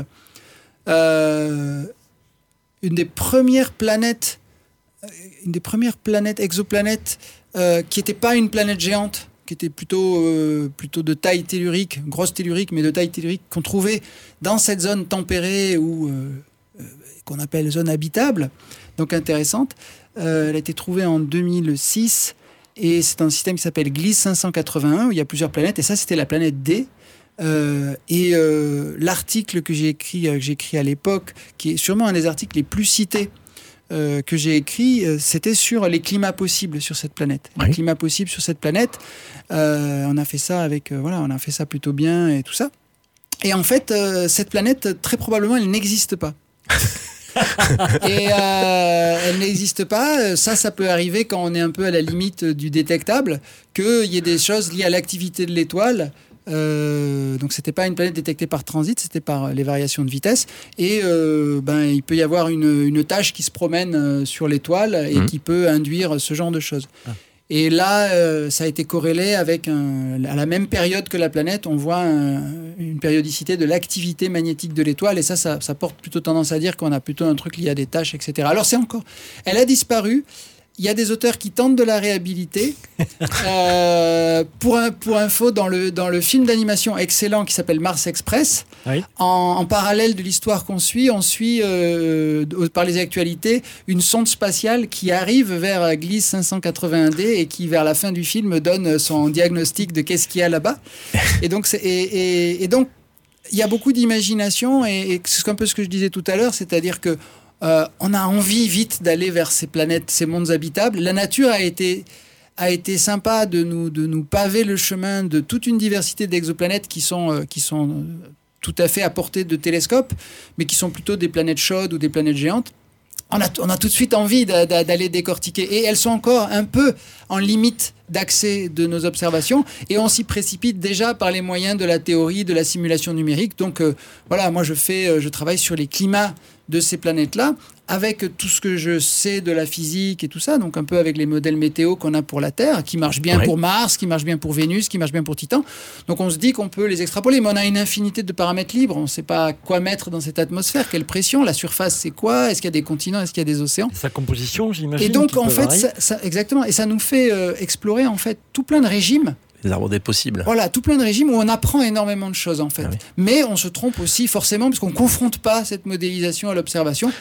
Une des premières planètes exoplanètes qui n'était pas une planète géante, qui était plutôt de taille tellurique, grosse tellurique, mais de taille tellurique, qu'on trouvait dans cette zone tempérée qu'on appelle zone habitable, donc intéressante. Elle a été trouvée en 2006 et c'est un système qui s'appelle Gliese 581 où il y a plusieurs planètes, et ça c'était la planète D. L'article que j'ai écrit à l'époque, qui est sûrement un des articles les plus cités que j'ai écrit, c'était sur les climats possibles sur cette planète. Oui. Les climats possibles sur cette planète. On a fait ça on a fait ça plutôt bien et tout ça. Et en fait, cette planète, très probablement, elle n'existe pas. Elle n'existe pas. Ça peut arriver quand on est un peu à la limite du détectable, qu'il y ait des choses liées à l'activité de l'étoile. Donc c'était pas une planète détectée par transit, c'était par les variations de vitesse, et il peut y avoir une tache qui se promène sur l'étoile et qui peut induire ce genre de choses. Et là, ça a été corrélé avec à la même période que la planète, on voit une périodicité de l'activité magnétique de l'étoile, et ça porte plutôt tendance à dire qu'on a plutôt un truc lié à des taches, etc. Alors elle a disparu. Il y a des auteurs qui tentent de la réhabiliter. Pour info, dans le film d'animation excellent qui s'appelle Mars Express, Oui. en parallèle de l'histoire on suit par les actualités une sonde spatiale qui arrive vers Gliese 581d et qui, vers la fin du film, donne son diagnostic de qu'est-ce qu'il y a là-bas. Et donc, il y a beaucoup d'imagination, et c'est un peu ce que je disais tout à l'heure, c'est-à-dire que on a envie vite d'aller vers ces planètes, ces mondes habitables. La nature a été sympa de nous paver le chemin de toute une diversité d'exoplanètes qui sont tout à fait à portée de télescopes, mais qui sont plutôt des planètes chaudes ou des planètes géantes. On a tout de suite envie d'aller décortiquer. Et elles sont encore un peu en limite d'accès de nos observations. Et on s'y précipite déjà par les moyens de la théorie, de la simulation numérique. Donc moi je travaille sur les climats de ces planètes-là, avec tout ce que je sais de la physique et tout ça, donc un peu avec les modèles météo qu'on a pour la Terre, qui marchent bien pour Mars, qui marchent bien pour Vénus, qui marchent bien pour Titan. Donc on se dit qu'on peut les extrapoler, mais on a une infinité de paramètres libres. On ne sait pas quoi mettre dans cette atmosphère, quelle pression, la surface c'est quoi, est-ce qu'il y a des continents, est-ce qu'il y a des océans. Sa composition, j'imagine. Et donc en fait, exactement, et ça nous fait explorer en fait tout plein de régimes. Les arbres des possibles. Voilà, tout plein de régimes où on apprend énormément de choses en fait. Ah oui. Mais on se trompe aussi forcément parce qu'on ne confronte pas cette modélisation à l'observation.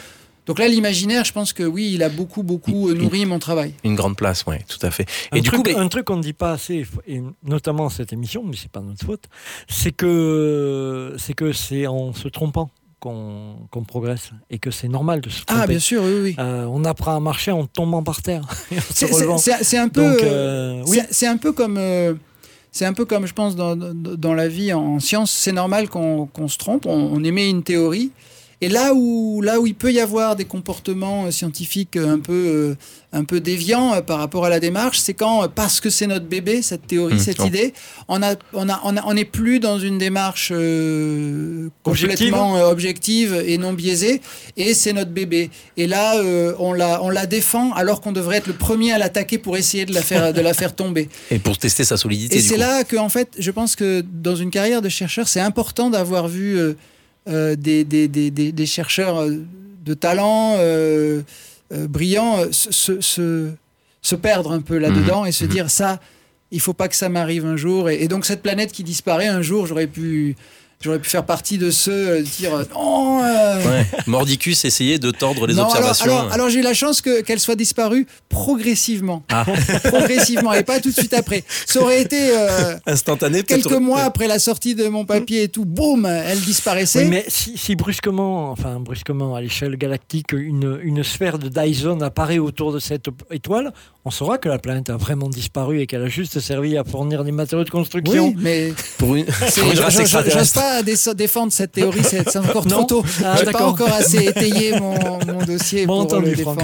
Donc là, l'imaginaire, je pense que oui, il a beaucoup nourri mon travail. Une grande place, oui, tout à fait. Et un truc qu'on ne dit pas assez, et notamment cette émission, mais c'est pas notre faute, c'est que c'est en se trompant qu'on progresse et que c'est normal de se tromper. Ah, bien sûr, oui. On apprend à marcher en tombant par terre. C'est un peu. Donc, oui. C'est un peu comme. C'est un peu comme, je pense, dans la vie en science, c'est normal qu'on se trompe, on émet une théorie. Et là où il peut y avoir des comportements scientifiques un peu déviants par rapport à la démarche, c'est quand, parce que c'est notre bébé, cette théorie, cette idée, on n'est plus dans une démarche complètement objective et non biaisée, et c'est notre bébé. Et là, on la défend alors qu'on devrait être le premier à l'attaquer pour essayer de la faire tomber. Et pour tester sa solidité. Et c'est là que, en fait, je pense que dans une carrière de chercheur, c'est important d'avoir vu des chercheurs de talent brillants se perdre un peu là-dedans et se dire ça, il faut pas que ça m'arrive un jour. Et donc cette planète qui disparaît un jour, j'aurais pu faire partie de ceux dire non. Mordicus essayait de tordre les observations. Alors j'ai eu la chance qu'elle soit disparue progressivement. Progressivement et pas tout de suite après. Ça aurait été instantané. Quelques mois après la sortie de mon papier et tout, boum, elle disparaissait. Oui, mais si brusquement, à l'échelle galactique, une sphère de Dyson apparaît autour de cette étoile, on saura que la planète a vraiment disparu et qu'elle a juste servi à fournir des matériaux de construction. Oui, mais pour une race extraterrestre. J'ose pas défendre cette théorie, c'est encore trop tôt. Je n'ai pas encore assez étayé mon dossier pour le défendre.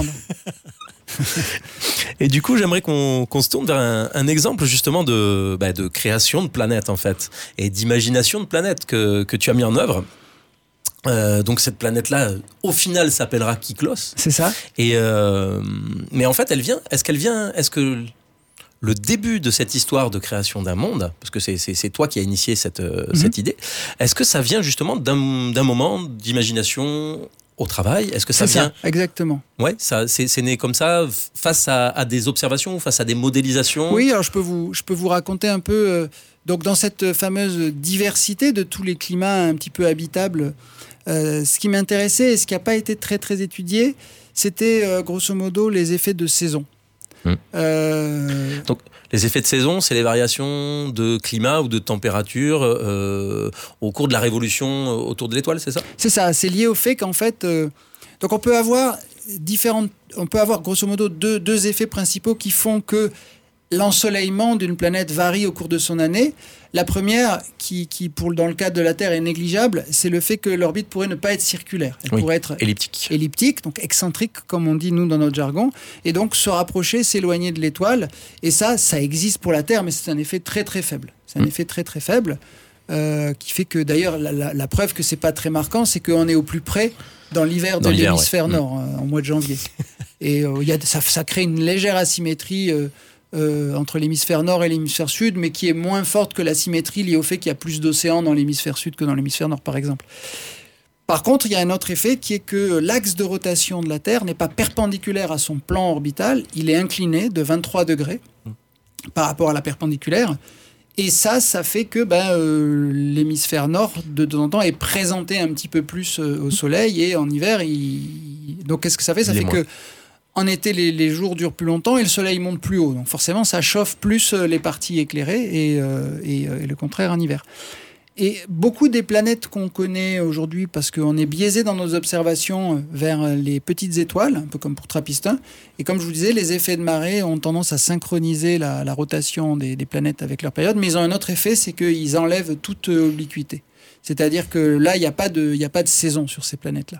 Et du coup, j'aimerais qu'on se tourne vers un exemple justement de création de planètes en fait, et d'imagination de planètes que tu as mis en œuvre. Donc cette planète-là, au final, s'appellera Kyklos. C'est ça. Et mais en fait, est-ce que le début de cette histoire de création d'un monde, parce que c'est toi qui as initié cette idée, est-ce que ça vient justement d'un moment d'imagination au travail? Est-ce que ça vient... Exactement. Ouais, c'est né comme ça, face à des observations, face à des modélisations? Oui, alors je peux vous raconter un peu... donc dans cette fameuse diversité de tous les climats un petit peu habitables, ce qui m'intéressait et ce qui n'a pas été très très étudié, c'était grosso modo les effets de saison. Donc les effets de saison, c'est les variations de climat ou de température au cours de la révolution autour de l'étoile, c'est ça? C'est ça, c'est lié au fait qu'en fait, donc on peut avoir grosso modo deux effets principaux qui font que l'ensoleillement d'une planète varie au cours de son année. La première, qui dans le cadre de la Terre est négligeable, c'est le fait que l'orbite pourrait ne pas être circulaire. Elle pourrait être elliptique, donc excentrique, comme on dit nous dans notre jargon, et donc se rapprocher, s'éloigner de l'étoile. Et ça existe pour la Terre, mais c'est un effet très très faible. C'est un effet très très faible, qui fait que d'ailleurs la preuve que c'est pas très marquant, c'est qu'on est au plus près dans l'hiver de l'hémisphère nord, en mois de janvier. Et ça crée une légère asymétrie entre l'hémisphère nord et l'hémisphère sud, mais qui est moins forte que l'asymétrie liée au fait qu'il y a plus d'océans dans l'hémisphère sud que dans l'hémisphère nord, par exemple. Par contre, il y a un autre effet qui est que l'axe de rotation de la Terre n'est pas perpendiculaire à son plan orbital, il est incliné de 23 degrés par rapport à la perpendiculaire. Et ça fait que l'hémisphère nord, de temps en temps, est présenté un petit peu plus au soleil, et en hiver, donc qu'est-ce que ça fait? Ça fait que en été, les jours durent plus longtemps et le soleil monte plus haut. Donc forcément, ça chauffe plus les parties éclairées et le contraire en hiver. Et beaucoup des planètes qu'on connaît aujourd'hui, parce qu'on est biaisé dans nos observations vers les petites étoiles, un peu comme pour TRAPPIST-1, et comme je vous disais, les effets de marée ont tendance à synchroniser la rotation des planètes avec leur période, mais ils ont un autre effet, c'est qu'ils enlèvent toute obliquité. C'est-à-dire que là, il n'y a pas de saison sur ces planètes-là.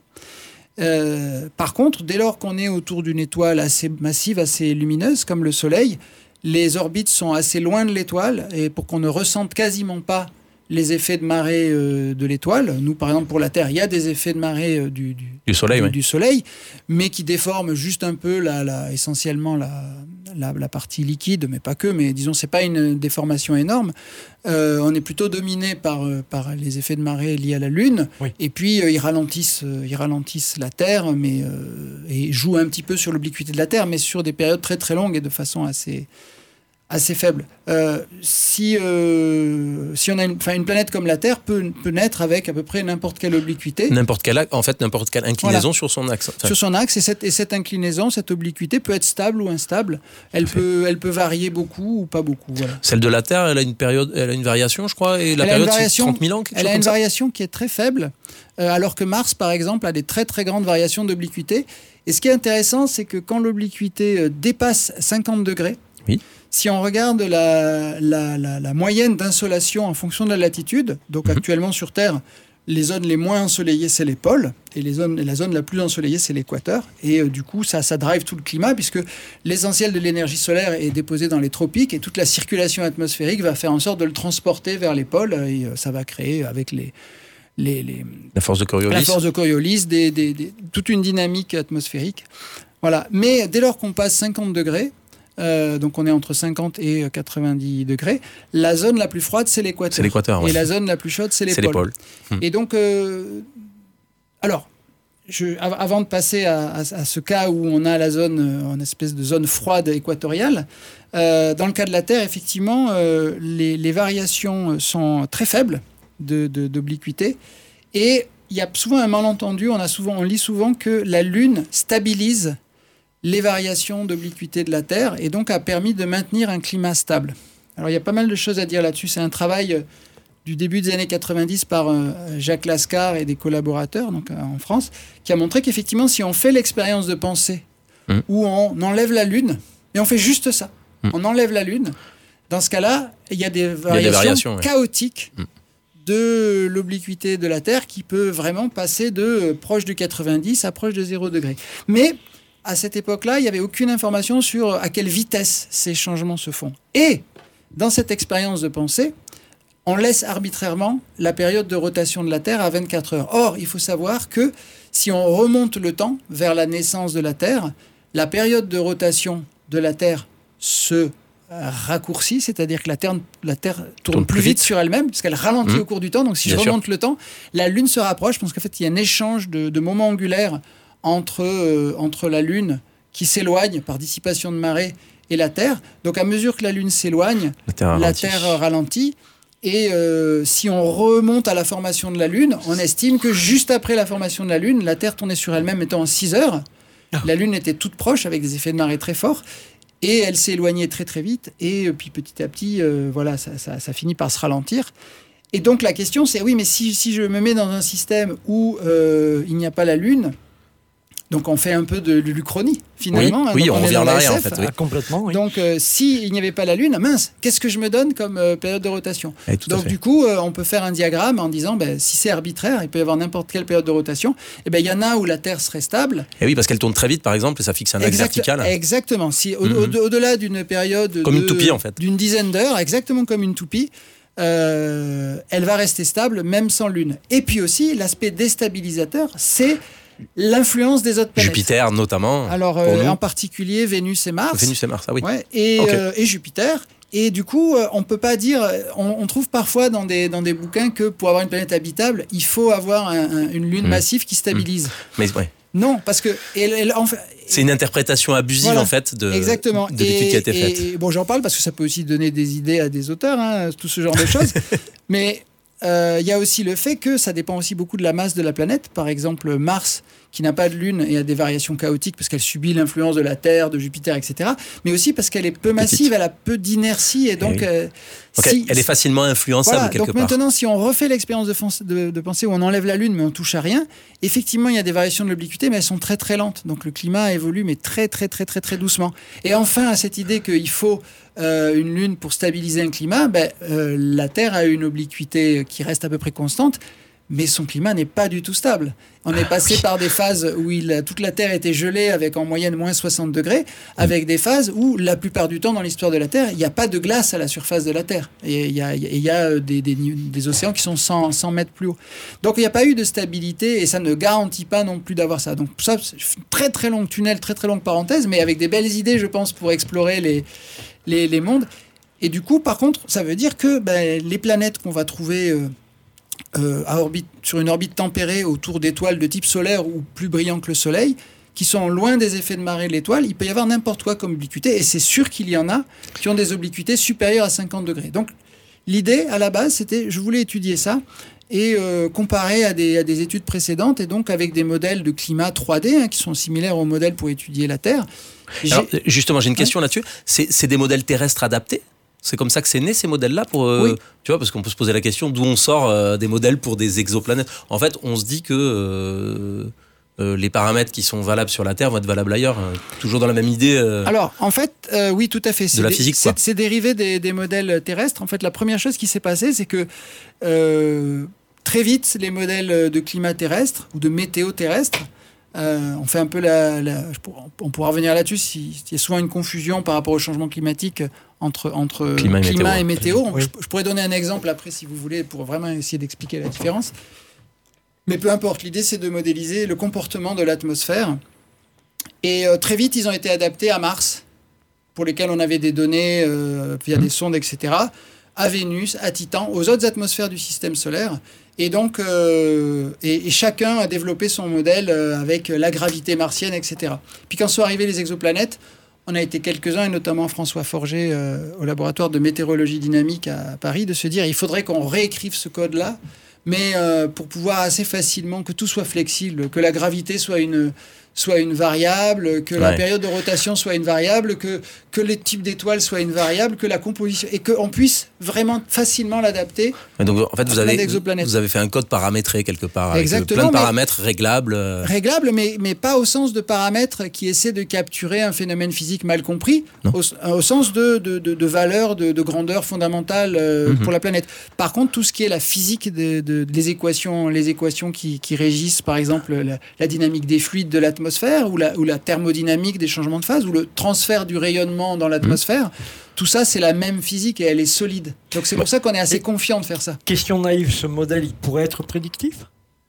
Par contre, dès lors qu'on est autour d'une étoile assez massive, assez lumineuse, comme le Soleil, les orbites sont assez loin de l'étoile, et pour qu'on ne ressente quasiment pas les effets de marée de l'étoile, nous par exemple pour la Terre, il y a des effets de marée du soleil, mais qui déforment juste un peu essentiellement la partie liquide, mais pas que, mais disons c'est pas une déformation énorme. On est plutôt dominé par les effets de marée liés à la Lune, et puis ils ralentissent la Terre, et jouent un petit peu sur l'obliquité de la Terre, mais sur des périodes très très longues et de façon assez assez faible. Si on a une planète comme la Terre peut naître avec à peu près n'importe quelle obliquité. N'importe quelle inclinaison sur son axe. Enfin, sur son axe, et cette inclinaison, cette obliquité peut être stable ou instable. Elle peut varier beaucoup ou pas beaucoup. Voilà. Celle de la Terre, elle a une variation, je crois, et la période c'est 30 000 ans, quelque chose comme ça. Elle a une variation qui est très faible, alors que Mars, par exemple, a des très très grandes variations d'obliquité. Et ce qui est intéressant, c'est que quand l'obliquité dépasse 50 degrés, oui. Si on regarde la moyenne d'insolation en fonction de la latitude, donc actuellement sur Terre, les zones les moins ensoleillées, c'est les pôles, et la zone la plus ensoleillée, c'est l'équateur. Et du coup, ça drive tout le climat, puisque l'essentiel de l'énergie solaire est déposé dans les tropiques, et toute la circulation atmosphérique va faire en sorte de le transporter vers les pôles, et ça va créer, avec la force de Coriolis, toute une dynamique atmosphérique. Voilà. Mais dès lors qu'on passe 50 degrés, donc on est entre 50 et 90 degrés, la zone la plus froide, c'est l'équateur. Ouais. Et la zone la plus chaude, c'est les pôles. Et donc, avant de passer à ce cas où on a la zone, en espèce de zone froide équatoriale, dans le cas de la Terre, effectivement, les variations sont très faibles d'obliquité, et il y a souvent un malentendu. On lit souvent que la Lune stabilise les variations d'obliquité de la Terre, et donc a permis de maintenir un climat stable. Alors il y a pas mal de choses à dire là-dessus. C'est un travail du début des années 90 par Jacques Lascar et des collaborateurs donc, en France, qui a montré qu'effectivement, si on fait l'expérience de pensée où on enlève la Lune, et on fait juste ça, on enlève la Lune, dans ce cas-là, il y a des variations chaotiques de l'obliquité de la Terre qui peut vraiment passer de proche de 90 à proche de 0 degré. Mais à cette époque-là, il n'y avait aucune information sur à quelle vitesse ces changements se font. Et dans cette expérience de pensée, on laisse arbitrairement la période de rotation de la Terre à 24 heures. Or, il faut savoir que si on remonte le temps vers la naissance de la Terre, la période de rotation de la Terre se raccourcit, c'est-à-dire que la Terre tourne plus vite sur elle-même, parce qu'elle ralentit au cours du temps. Donc si je remonte le temps, la Lune se rapproche, parce qu'en fait, il y a un échange de moments angulaires entre la Lune qui s'éloigne par dissipation de marée et la Terre. Donc à mesure que la Lune s'éloigne, la Terre ralentit. Et si on remonte à la formation de la Lune, on estime que juste après la formation de la Lune, la Terre tournait sur elle-même étant en 6 heures. La Lune était toute proche avec des effets de marée très forts. Et elle s'est éloignée très très vite. Et puis petit à petit, ça finit par se ralentir. Et donc la question c'est, oui, mais si je me mets dans un système où il n'y a pas la Lune, donc on fait un peu de l'Uchronie, finalement. Oui, on revient en arrière, en fait. Oui. Complètement, oui. Donc s'il n'y avait pas la Lune, mince, qu'est-ce que je me donne comme période de rotation ? Donc du coup, on peut faire un diagramme en disant, si c'est arbitraire, il peut y avoir n'importe quelle période de rotation, et il y en a où la Terre serait stable. Et oui, parce qu'elle tourne très vite, par exemple, et ça fixe un axe vertical. Exactement. Si, au-delà d'une période comme une toupie, en fait. D'une dizaine d'heures, exactement comme une toupie, elle va rester stable, même sans Lune. Et puis aussi, l'aspect déstabilisateur, c'est l'influence des autres planètes. Jupiter notamment. Alors en particulier Vénus et Mars. Oui. Ouais, et Jupiter. Et du coup, on peut pas dire. On trouve parfois dans des bouquins que pour avoir une planète habitable, il faut avoir une lune massive qui stabilise. Mais ouais. Non, parce que c'est une interprétation abusive en fait de l'étude qui a été faite. Et bon, j'en parle parce que ça peut aussi donner des idées à des auteurs, tout ce genre de choses. Mais il y a aussi le fait que ça dépend aussi beaucoup de la masse de la planète. Par exemple, Mars, qui n'a pas de Lune et a des variations chaotiques parce qu'elle subit l'influence de la Terre, de Jupiter, etc. Mais aussi parce qu'elle est peu massive, elle a peu d'inertie. Et donc, elle est facilement influençable quelque part. Donc maintenant, si on refait l'expérience de pensée où on enlève la Lune mais on touche à rien, effectivement, il y a des variations de l'obliquité, mais elles sont très très lentes. Donc le climat évolue, mais très très très très très doucement. Et enfin, à cette idée qu'il faut une Lune pour stabiliser un climat, la Terre a une obliquité qui reste à peu près constante, mais son climat n'est pas du tout stable. On est passé par des phases où toute la Terre était gelée avec en moyenne moins 60 degrés, avec des phases où la plupart du temps dans l'histoire de la Terre, il n'y a pas de glace à la surface de la Terre. Et il y a des océans qui sont 100 mètres plus hauts. Donc il n'y a pas eu de stabilité et ça ne garantit pas non plus d'avoir ça. Donc ça, c'est une très très longue tunnel, très très longue parenthèse, mais avec des belles idées, je pense, pour explorer les mondes. Et du coup, par contre, ça veut dire que les planètes qu'on va trouver sur une orbite tempérée autour d'étoiles de type solaire ou plus brillant que le Soleil, qui sont loin des effets de marée de l'étoile, il peut y avoir n'importe quoi comme obliquité, et c'est sûr qu'il y en a qui ont des obliquités supérieures à 50 degrés. Donc l'idée, à la base, c'était, je voulais étudier ça, et comparer à des études précédentes, et donc avec des modèles de climat 3D, qui sont similaires aux modèles pour étudier la Terre. Alors, justement, j'ai une question là-dessus. C'est des modèles terrestres adaptés ? C'est comme ça que c'est né, ces modèles-là pour, Oui. Tu vois, parce qu'on peut se poser la question d'où on sort des modèles pour des exoplanètes. En fait, on se dit que les paramètres qui sont valables sur la Terre vont être valables ailleurs. Toujours dans la même idée. Alors, en fait, oui, tout à fait. De la physique, quoi. C'est dérivé des modèles terrestres. En fait, la première chose qui s'est passée, c'est que très vite, les modèles de climat terrestre ou de météo terrestre, on fait un peu on pourra revenir là-dessus s'il y a souvent une confusion par rapport au changement climatique entre climat et météo. Oui. Je pourrais donner un exemple après si vous voulez pour vraiment essayer d'expliquer la différence. Mais peu importe, l'idée c'est de modéliser le comportement de l'atmosphère. Et très vite, ils ont été adaptés à Mars, pour lesquels on avait des données via des sondes, etc., à Vénus, à Titan, aux autres atmosphères du système solaire. Et donc, et chacun a développé son modèle avec la gravité martienne, etc. Puis quand sont arrivées les exoplanètes, on a été quelques-uns, et notamment François Forger au laboratoire de météorologie dynamique à Paris, de se dire il faudrait qu'on réécrive ce code-là, mais pour pouvoir assez facilement que tout soit flexible, que la gravité soit une variable, que la période de rotation soit une variable, que les types d'étoiles soient une variable, que la composition, et qu'on puisse vraiment facilement l'adapter. Donc en fait, vous avez fait un code paramétré quelque part, avec plein de paramètres réglables. Réglables, mais pas au sens de paramètres qui essaient de capturer un phénomène physique mal compris, au sens de valeur, de grandeur fondamentale pour la planète. Par contre, tout ce qui est la physique des équations, les équations qui régissent, par exemple, la dynamique des fluides de l'atmosphère, ou la thermodynamique des changements de phase, ou le transfert du rayonnement dans l'atmosphère, tout ça c'est la même physique et elle est solide. Donc c'est pour ça qu'on est assez confiant de faire ça. Question naïve, ce modèle, il pourrait être prédictif ?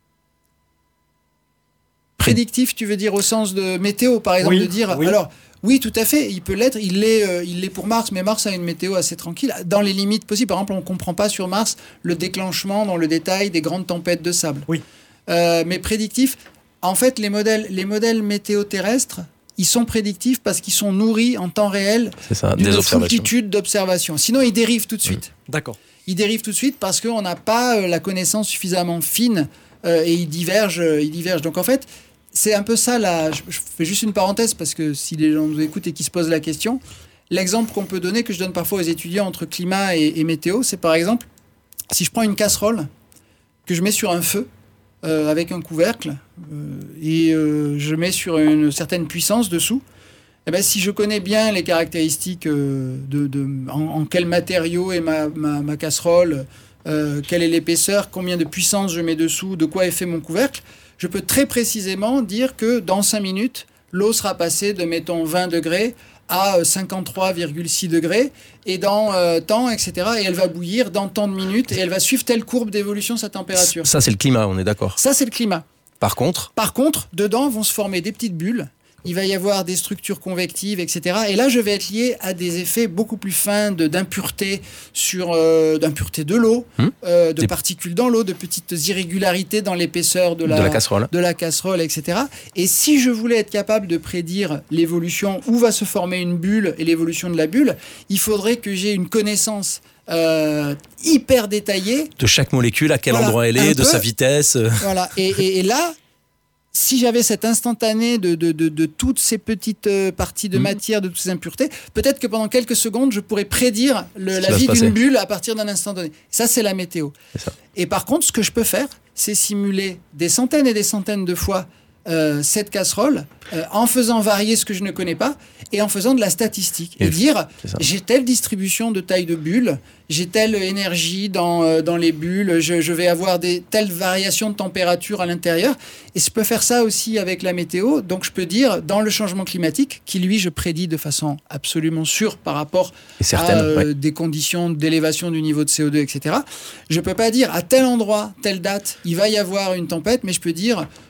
Prédictif, tu veux dire au sens de météo, par exemple, de dire... Oui. Alors, oui, tout à fait, il peut l'être, il l'est pour Mars, mais Mars a une météo assez tranquille, dans les limites possibles. Par exemple, on ne comprend pas sur Mars le déclenchement dans le détail des grandes tempêtes de sable. Oui. Mais prédictif, en fait, les modèles météo terrestres, ils sont prédictifs parce qu'ils sont nourris en temps réel d'une multitude d'observations. Sinon, ils dérivent tout de suite. D'accord. Ils dérivent tout de suite parce qu'on n'a pas la connaissance suffisamment fine et ils divergent. Donc en fait, c'est un peu ça. Je fais juste une parenthèse parce que si les gens nous écoutent et qui se posent la question, l'exemple qu'on peut donner, que je donne parfois aux étudiants entre climat et météo, c'est par exemple, si je prends une casserole que je mets sur un feu, avec un couvercle et je mets sur une certaine puissance dessous, et ben, si je connais bien les caractéristiques en quel matériau est ma casserole, quelle est l'épaisseur, combien de puissance je mets dessous, de quoi est fait mon couvercle, je peux très précisément dire que dans 5 minutes, l'eau sera passée de, mettons, 20 degrés à 53,6 degrés, et dans temps, etc. Et elle va bouillir dans tant de minutes, et elle va suivre telle courbe d'évolution de sa température. Ça, c'est le climat, on est d'accord. Ça, c'est le climat. Par contre, dedans vont se former des petites bulles. Il va y avoir des structures convectives, etc. Et là, je vais être lié à des effets beaucoup plus fins d'impureté d'impureté de l'eau, de particules dans l'eau, de petites irrégularités dans l'épaisseur de la casserole, etc. Et si je voulais être capable de prédire l'évolution, où va se former une bulle et l'évolution de la bulle, il faudrait que j'ai une connaissance hyper détaillée de chaque molécule, à quel endroit elle est, de sa vitesse. Voilà. Et là, si j'avais cet instantané de toutes ces petites parties de matière, de toutes ces impuretés, peut-être que pendant quelques secondes, je pourrais prédire la vie d'une bulle à partir d'un instant donné. Ça, c'est la météo. C'est ça. Et par contre, ce que je peux faire, c'est simuler des centaines et des centaines de fois cette casserole en faisant varier ce que je ne connais pas et en faisant de la statistique. Et dire, j'ai telle distribution de taille de bulles, j'ai telle énergie dans les bulles, je vais avoir telles variations de température à l'intérieur. Et je peux faire ça aussi avec la météo. Donc je peux dire, dans le changement climatique, qui lui, je prédis de façon absolument sûre par rapport à des conditions d'élévation du niveau de CO2, etc. Je ne peux pas dire, à tel endroit, telle date, il va y avoir une tempête, mais je peux dire...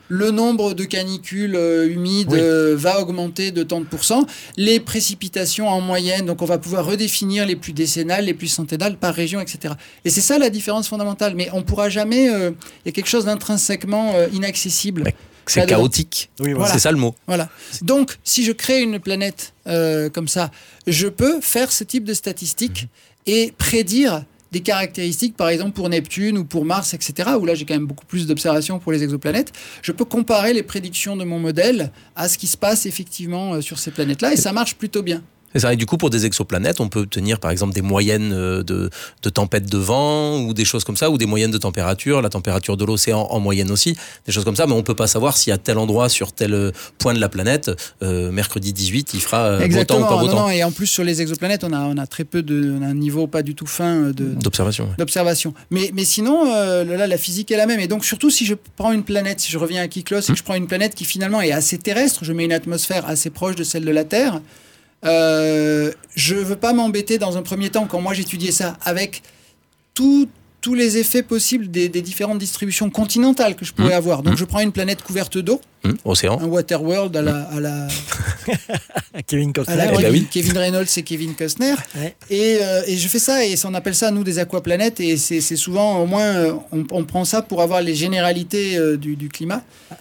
le nombre de canicules humides va augmenter de tant de pourcents. Les précipitations en moyenne, donc on va pouvoir redéfinir les pluies décennales, les pluies centennales par région, etc. Et c'est ça la différence fondamentale. Mais on ne pourra jamais... Il y a quelque chose d'intrinsèquement inaccessible. C'est chaotique. Oui, voilà. C'est ça le mot. Voilà. Donc, si je crée une planète comme ça, je peux faire ce type de statistiques et prédire des caractéristiques, par exemple pour Neptune ou pour Mars, etc., où là j'ai quand même beaucoup plus d'observations pour les exoplanètes. Je peux comparer les prédictions de mon modèle à ce qui se passe effectivement sur ces planètes-là, et ça marche plutôt bien. C'est ça. Et du coup, pour des exoplanètes, on peut obtenir par exemple des moyennes de tempêtes de vent ou des choses comme ça, ou des moyennes de température, la température de l'océan en moyenne aussi, des choses comme ça, mais on ne peut pas savoir si à tel endroit, sur tel point de la planète, mercredi 18, il fera beau temps ou pas beau temps. Non, et en plus sur les exoplanètes, on a très peu on a un niveau pas du tout fin d'observation. D'observation. Mais sinon, là, la physique est la même. Et donc surtout, si je prends une planète, si je reviens à Kyklos, et que je prends une planète qui finalement est assez terrestre, je mets une atmosphère assez proche de celle de la Terre, je ne veux pas m'embêter dans un premier temps, quand moi j'étudiais ça, avec tous les effets possibles des différentes distributions continentales que je pourrais avoir. Donc je prends une planète couverte d'eau, océan, un Waterworld à la Kevin Costner, Kevin Reynolds et Kevin Costner, et je fais ça, et on appelle ça nous des aquaplanètes, et c'est souvent, au moins on prend ça pour avoir les généralités du climat.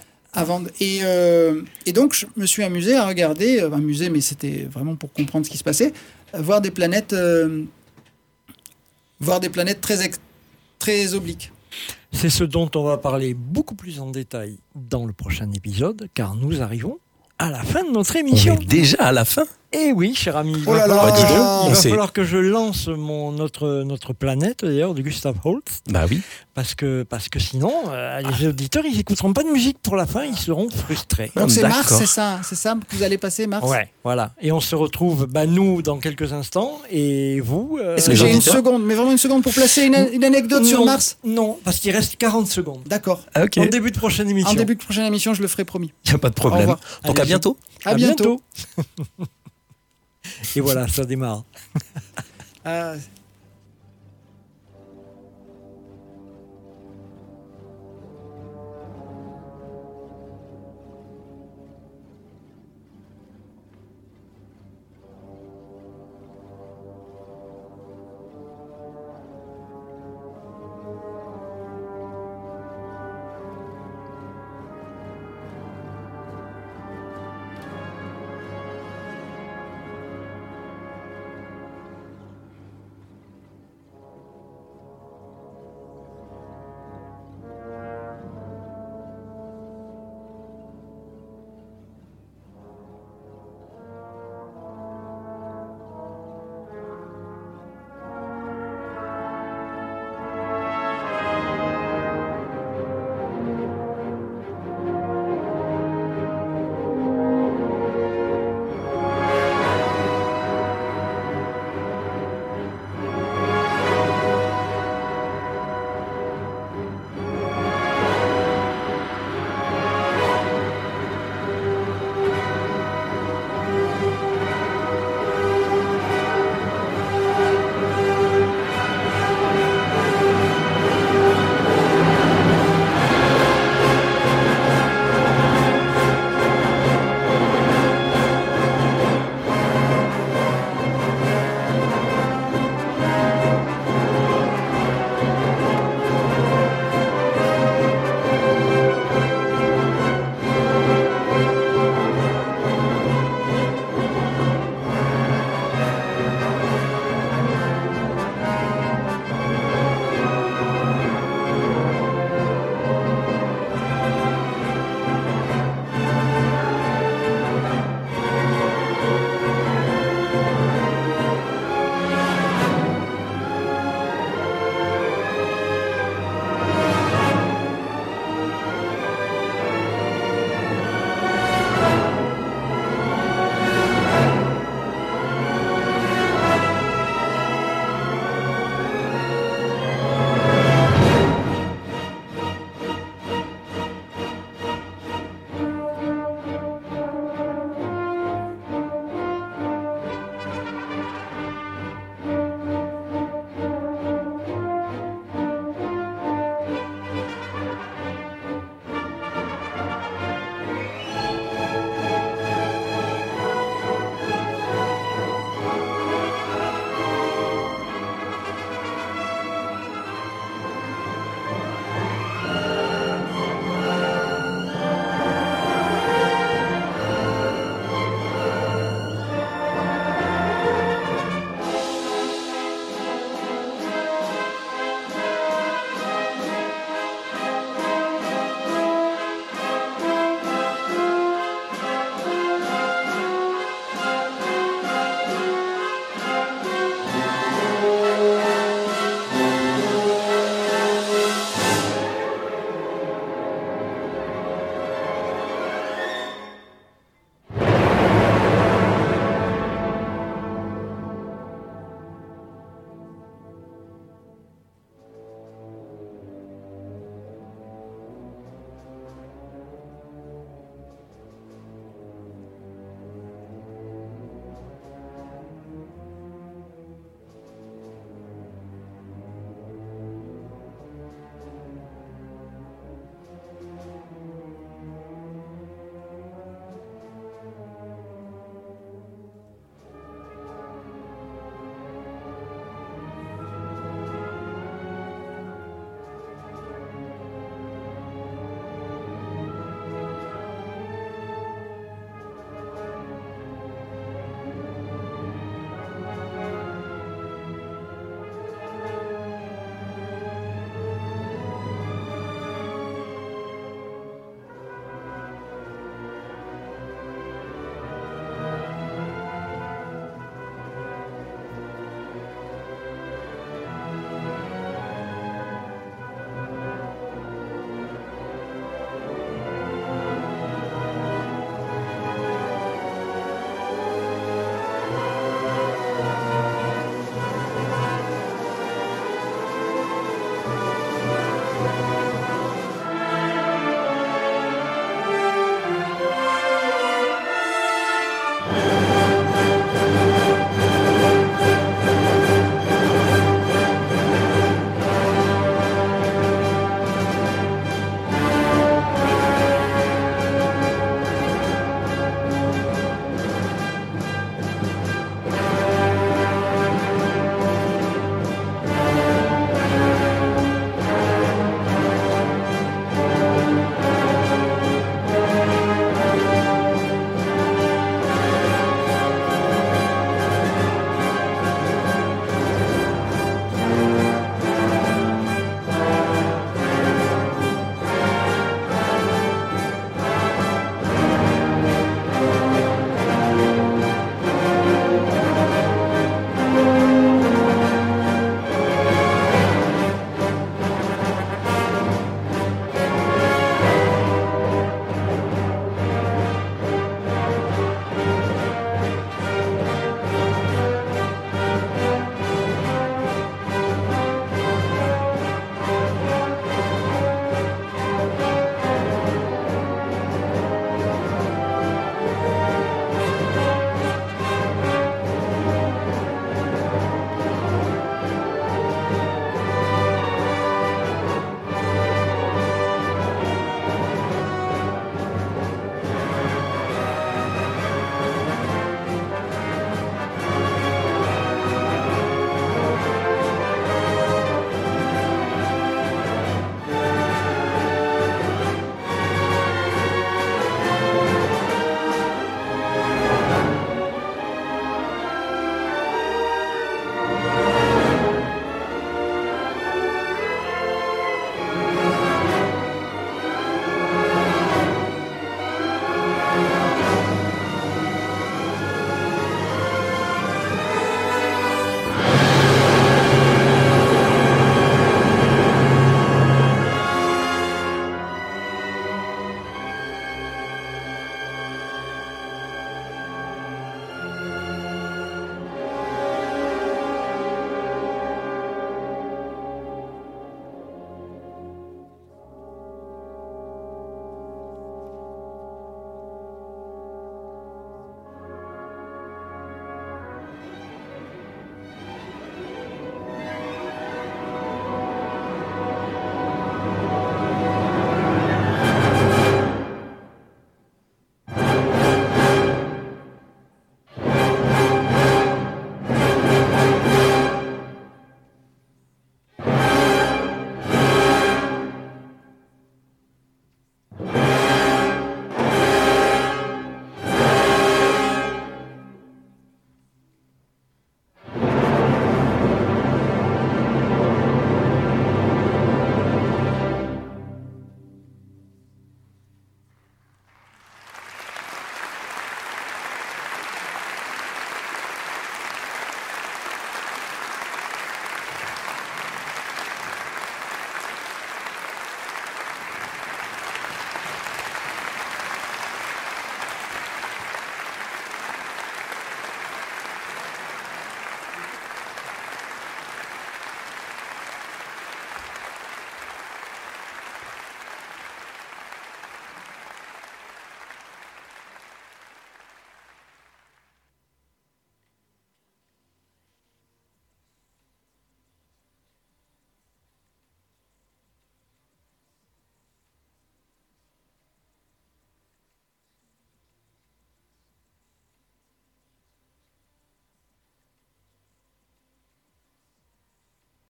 Et donc, je me suis amusé à regarder, mais c'était vraiment pour comprendre ce qui se passait, voir des planètes très obliques. C'est ce dont on va parler beaucoup plus en détail dans le prochain épisode, car nous arrivons à la fin de notre émission. On est déjà à la fin ? Eh oui, cher ami, il Oh va là là, falloir que je lance notre planète, d'ailleurs, de Gustav Holst. Bah oui. Parce que sinon, les auditeurs, ils n'écouteront pas de musique pour la fin, ils seront frustrés. Donc c'est Mars, c'est ça que vous allez passer, Mars ? Ouais, voilà. Et on se retrouve, nous, dans quelques instants, et vous... Est-ce que j'ai une seconde, mais vraiment une seconde pour placer une anecdote sur Mars ? Non, parce qu'il reste 40 secondes. D'accord. Okay. En début de prochaine émission. En début de prochaine émission, je le ferai, promis. Il n'y a pas de problème. Donc à bientôt. À bientôt. Et voilà, ça démarre.